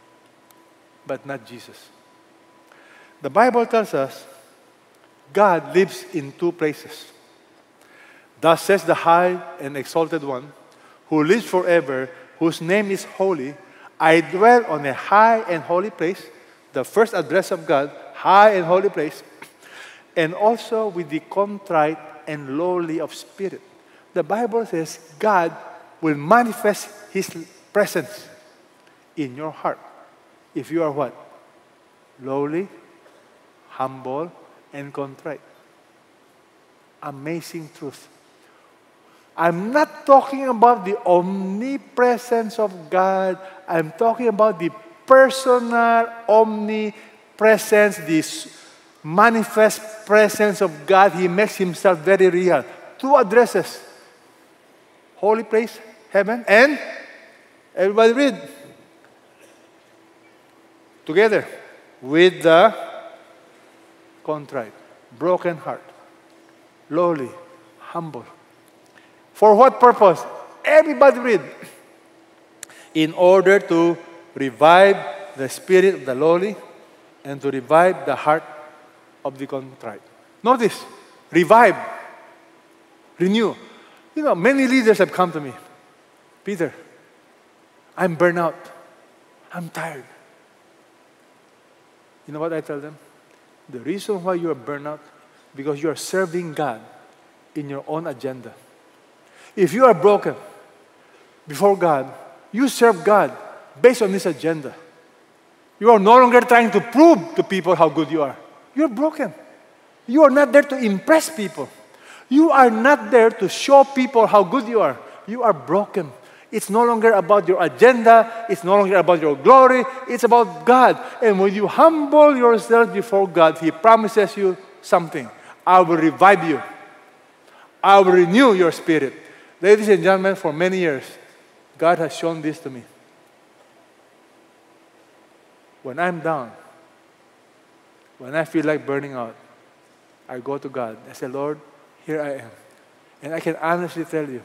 but not Jesus. The Bible tells us God lives in two places. Thus says the high and exalted one, who lives forever, whose name is holy. I dwell on a high and holy place, the first address of God, high and holy place, and also with the contrite and lowly of spirit. The Bible says God will manifest His presence in your heart if you are what? Lowly, humble, and contrite. Amazing truth. I'm not talking about the omnipresence of God. I'm talking about the personal omnipresence, this manifest presence of God. He makes Himself very real. Two addresses. Holy place, heaven, and everybody read. Together. With the contrite, broken heart, lowly, humble. For what purpose? Everybody read. In order to revive the spirit of the lowly and to revive the heart of the contrite. Notice, revive, renew. You know, many leaders have come to me. Peter, I'm burnt out. I'm tired. You know what I tell them? The reason why you are burnt out, because you are serving God in your own agenda. If you are broken before God, you serve God based on His agenda. You are no longer trying to prove to people how good you are. You're broken. You are not there to impress people. You are not there to show people how good you are. You are broken. It's no longer about your agenda. It's no longer about your glory. It's about God. And when you humble yourself before God, He promises you something. I will revive you. I will renew your spirit. Ladies and gentlemen, for many years, God has shown this to me. When I'm down, when I feel like burning out, I go to God. I say, Lord, here I am. And I can honestly tell you,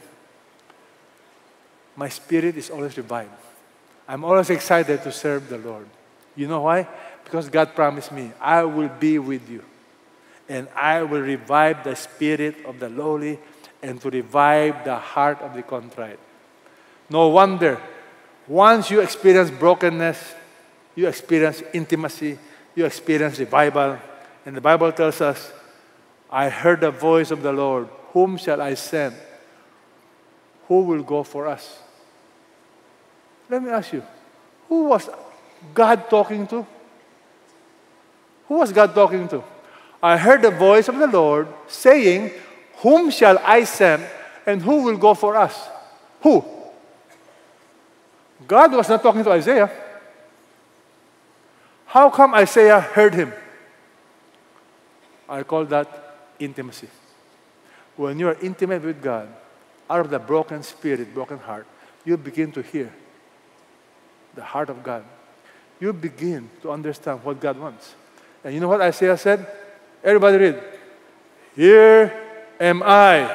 my spirit is always revived. I'm always excited to serve the Lord. You know why? Because God promised me, I will be with you. And I will revive the spirit of the lowly and to revive the heart of the contrite. No wonder, once you experience brokenness, you experience intimacy, you experience revival. And the Bible tells us, I heard the voice of the Lord. Whom shall I send? Who will go for us? Let me ask you, who was God talking to? Who was God talking to? I heard the voice of the Lord saying, whom shall I send and who will go for us? Who? God was not talking to Isaiah. How come Isaiah heard Him? I call that intimacy. When you are intimate with God, out of the broken spirit, broken heart, you begin to hear the heart of God. You begin to understand what God wants. And you know what Isaiah said? Everybody read. Here am I.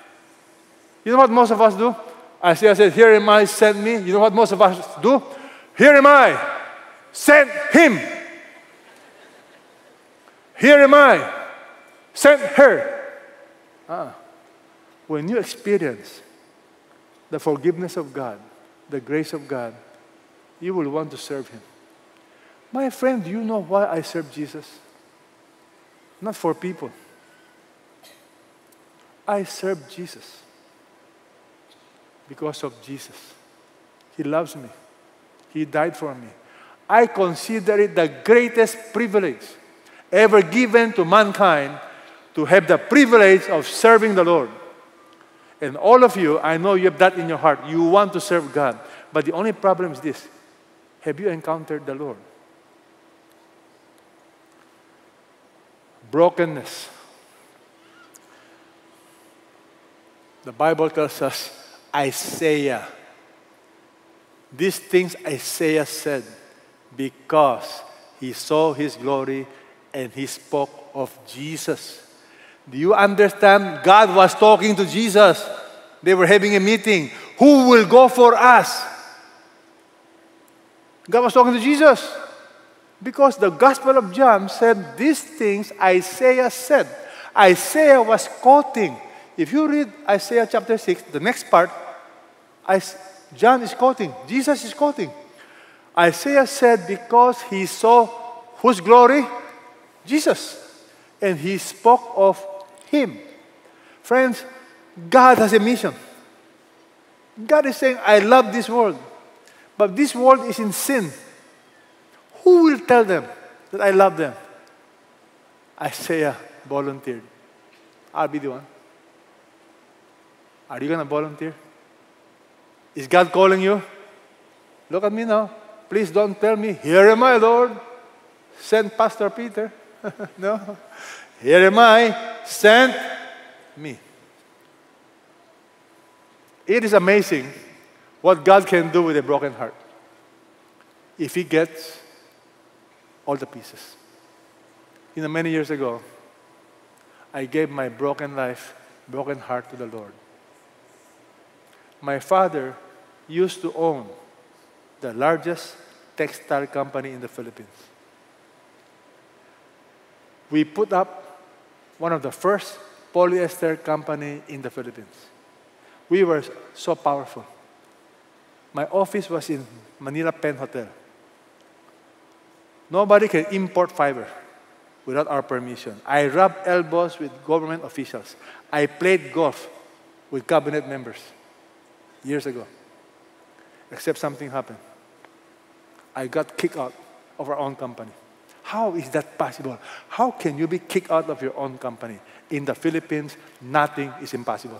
You know what most of us do? Isaiah said, here am I, send me. You know what most of us do? Here am I, send him. Here am I, send her. Ah. When you experience the forgiveness of God, the grace of God, you will want to serve him. My friend, do you know why I serve Jesus? Not for people. I serve Jesus because of Jesus. He loves me. He died for me. I consider it the greatest privilege ever given to mankind to have the privilege of serving the Lord. And all of you, I know you have that in your heart. You want to serve God. But the only problem is this. Have you encountered the Lord? Brokenness. The Bible tells us, Isaiah. These things Isaiah said because he saw his glory and he spoke of Jesus. Do you understand? God was talking to Jesus. They were having a meeting. Who will go for us? God was talking to Jesus. Because the Gospel of John said these things Isaiah said. Isaiah was quoting. If you read Isaiah chapter six, the next part, John is quoting. Jesus is quoting. Isaiah said because he saw whose glory? Jesus. And he spoke of him. Friends, God has a mission. God is saying, I love this world. But this world is in sin. Who will tell them that I love them? Isaiah volunteered. I'll be the one. Are you going to volunteer? Is God calling you? Look at me now. Please don't tell me, here am I, Lord. Send Pastor Peter. No. Here am I. Send me. It is amazing what God can do with a broken heart if He gets all the pieces. You know, many years ago, I gave my broken life, broken heart to the Lord. My father used to own the largest textile company in the Philippines. We put up one of the first polyester company in the Philippines. We were so powerful. My office was in Manila Pen Hotel. Nobody can import fiber without our permission. I rubbed elbows with government officials. I played golf with cabinet members years ago. Except something happened. I got kicked out of our own company. How is that possible? How can you be kicked out of your own company? In the Philippines, nothing is impossible.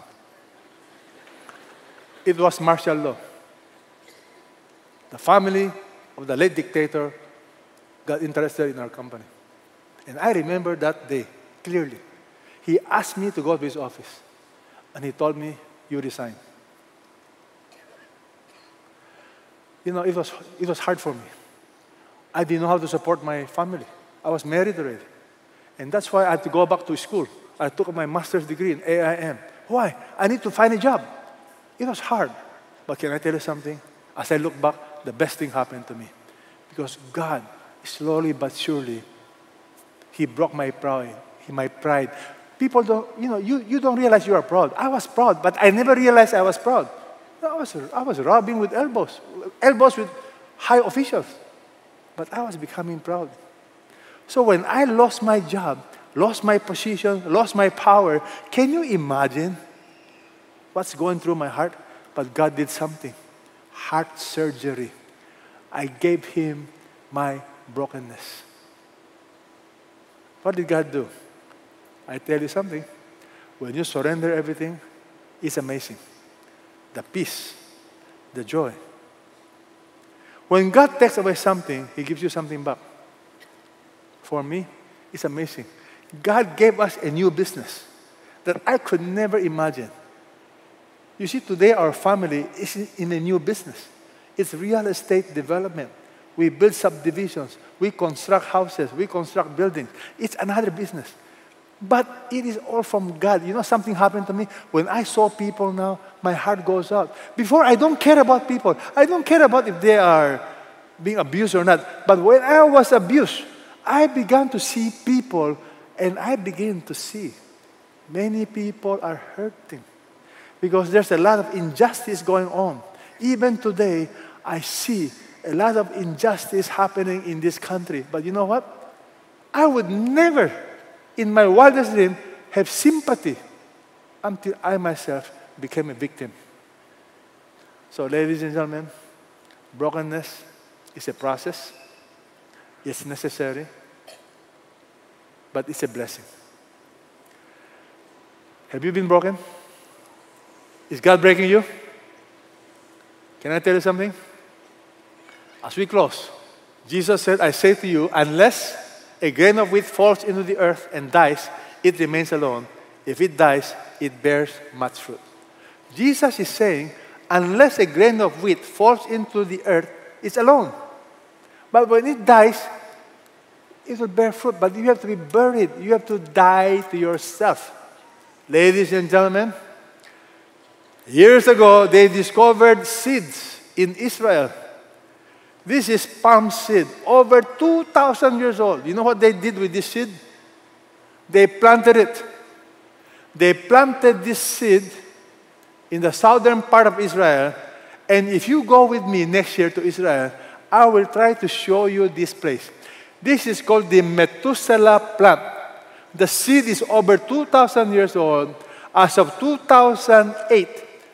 It was martial law. The family of the late dictator got interested in our company. And I remember that day clearly. He asked me to go to his office. And he told me, you resign. You know, it was, it was hard for me. I didn't know how to support my family. I was married already. And that's why I had to go back to school. I took my master's degree in A I M. Why? I need to find a job. It was hard. But can I tell you something? As I look back, the best thing happened to me. Because God, slowly but surely, He broke my pride. My pride. People don't, you know, you, you don't realize you are proud. I was proud, but I never realized I was proud. I was, I was rubbing with elbows, elbows with high officials. But I was becoming proud. So when I lost my job, lost my position, lost my power, can you imagine what's going through my heart? But God did something. Heart surgery. I gave Him my brokenness. What did God do? I tell you something. When you surrender everything, it's amazing. The peace, the joy. When God takes away something, He gives you something back. For me, it's amazing. God gave us a new business that I could never imagine. You see, today our family is in a new business. It's real estate development. We build subdivisions. We construct houses. We construct buildings. It's another business. But it is all from God. You know, something happened to me. When I saw people now, my heart goes out. Before, I don't care about people. I don't care about if they are being abused or not. But when I was abused, I began to see people, and I began to see many people are hurting because there's a lot of injustice going on. Even today, I see a lot of injustice happening in this country. But you know what? I would never, in my wildest dream, have sympathy until I myself became a victim. So, ladies and gentlemen, brokenness is a process. It's necessary, but it's a blessing. Have you been broken? Is God breaking you? Can I tell you something? As we close, Jesus said, I say to you, unless a grain of wheat falls into the earth and dies, it remains alone. If it dies, it bears much fruit. Jesus is saying, unless a grain of wheat falls into the earth, it's alone. But when it dies, it will bear fruit. But you have to be buried. You have to die to yourself. Ladies and gentlemen, years ago, they discovered seeds in Israel. This is palm seed, over two thousand years old. You know what they did with this seed? They planted it. They planted this seed in the southern part of Israel. And if you go with me next year to Israel, I will try to show you this place. This is called the Methuselah plant. The seed is over two thousand years old. As of two thousand eight,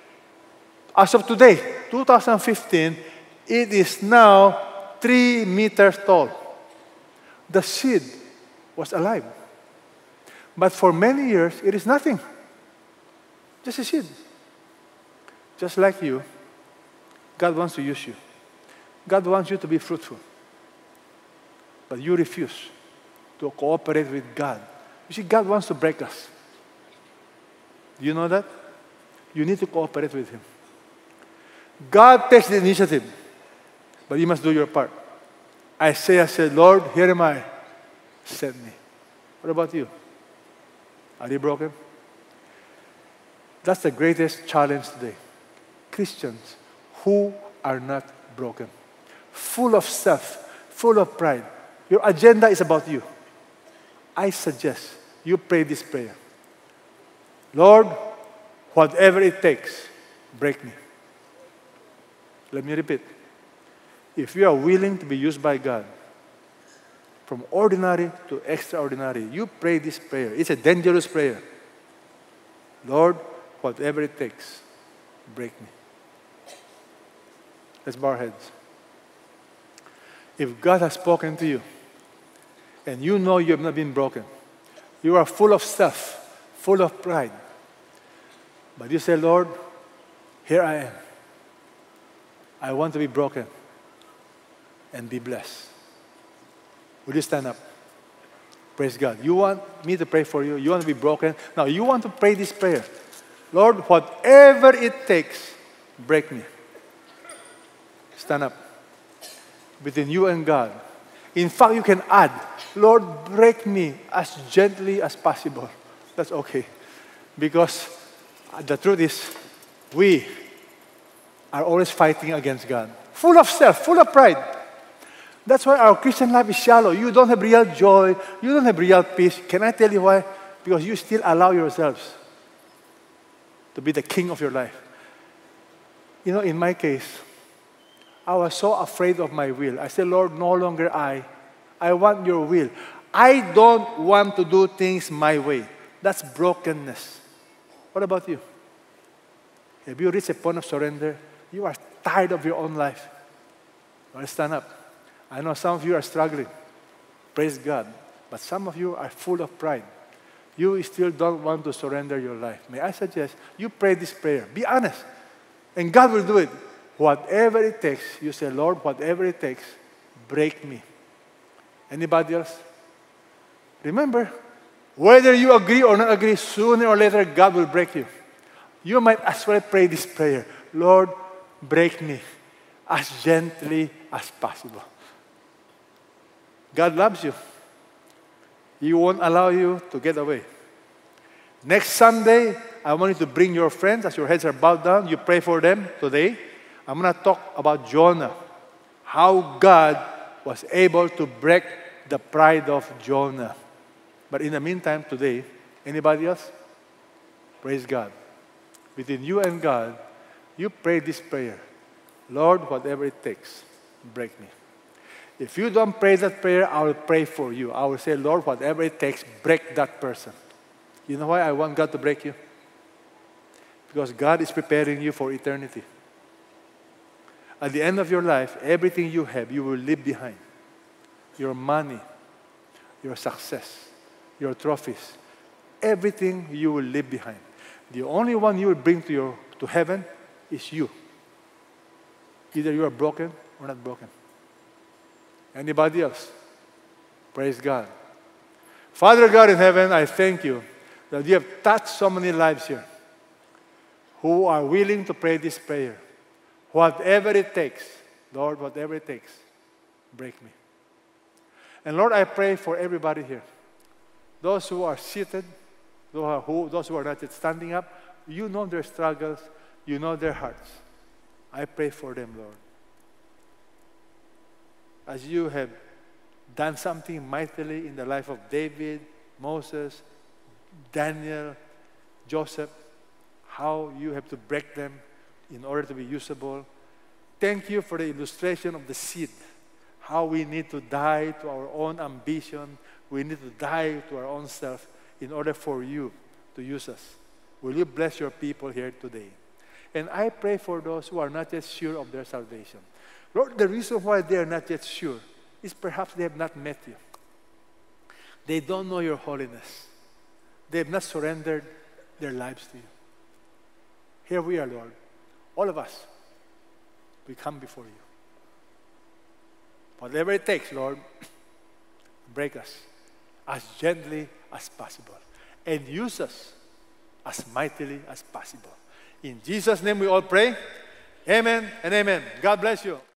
as of today, two thousand fifteen, it is now three meters tall. The seed was alive. But for many years, it is nothing. Just a seed. Just like you, God wants to use you. God wants you to be fruitful. But you refuse to cooperate with God. You see, God wants to break us. Do you know that? You need to cooperate with Him. God takes the initiative, but you must do your part. Isaiah said, Lord, here am I. Send me. What about you? Are you broken? That's the greatest challenge today. Christians who are not broken, full of self, full of pride. Your agenda is about you. I suggest you pray this prayer. Lord, whatever it takes, break me. Let me repeat. If you are willing to be used by God, from ordinary to extraordinary, you pray this prayer. It's a dangerous prayer. Lord, whatever it takes, break me. Let's bow our heads. If God has spoken to you, and you know you have not been broken, you are full of self, full of pride, but you say, Lord, here I am. I want to be broken and be blessed. Will you stand up? Praise God. You want me to pray for you? You want to be broken? Now, you want to pray this prayer. Lord, whatever it takes, break me. Stand up. Between you and God. In fact, you can add, Lord, break me as gently as possible. That's okay. Because the truth is, we are always fighting against God. Full of self, full of pride. That's why our Christian life is shallow. You don't have real joy. You don't have real peace. Can I tell you why? Because you still allow yourselves to be the king of your life. You know, in my case, I was so afraid of my will. I said, Lord, no longer I. I want your will. I don't want to do things my way. That's brokenness. What about you? Have you reached a point of surrender? You are tired of your own life. Well, stand up. I know some of you are struggling. Praise God. But some of you are full of pride. You still don't want to surrender your life. May I suggest you pray this prayer. Be honest. And God will do it. Whatever it takes, you say, Lord, whatever it takes, break me. Anybody else? Remember, whether you agree or not agree, sooner or later, God will break you. You might as well pray this prayer. Lord, break me as gently as possible. God loves you. He won't allow you to get away. Next Sunday, I want you to bring your friends as your heads are bowed down. You pray for them today. I'm going to talk about Jonah. how God was able to break the pride of Jonah. But in the meantime, today, anybody else? Praise God. Between you and God, you pray this prayer. Lord, whatever it takes, break me. If you don't pray that prayer, I will pray for you. I will say, Lord, whatever it takes, break that person. You know why I want God to break you? Because God is preparing you for eternity. At the end of your life, everything you have, you will leave behind. Your money, your success, your trophies, everything you will leave behind. The only one you will bring to, your, to heaven is you. Either you are broken or not broken. Anybody else? Praise God. Father God in heaven, I thank you that you have touched so many lives here who are willing to pray this prayer. Whatever it takes, Lord, whatever it takes, break me. And Lord, I pray for everybody here. Those who are seated, those who are, who, those who are not yet standing up, you know their struggles, you know their hearts. I pray for them, Lord. As you have done something mightily in the life of David, Moses, Daniel, Joseph, how you have to break them in order to be usable. Thank you for the illustration of the seed, how we need to die to our own ambition, we need to die to our own self in order for you to use us. Will you bless your people here today? And I pray for those who are not yet sure of their salvation. Lord, the reason why they are not yet sure is perhaps they have not met you. They don't know your holiness. They have not surrendered their lives to you. Here we are, Lord. All of us, we come before you. Whatever it takes, Lord, break us as gently as possible and use us as mightily as possible. In Jesus' name we all pray. Amen and amen. God bless you.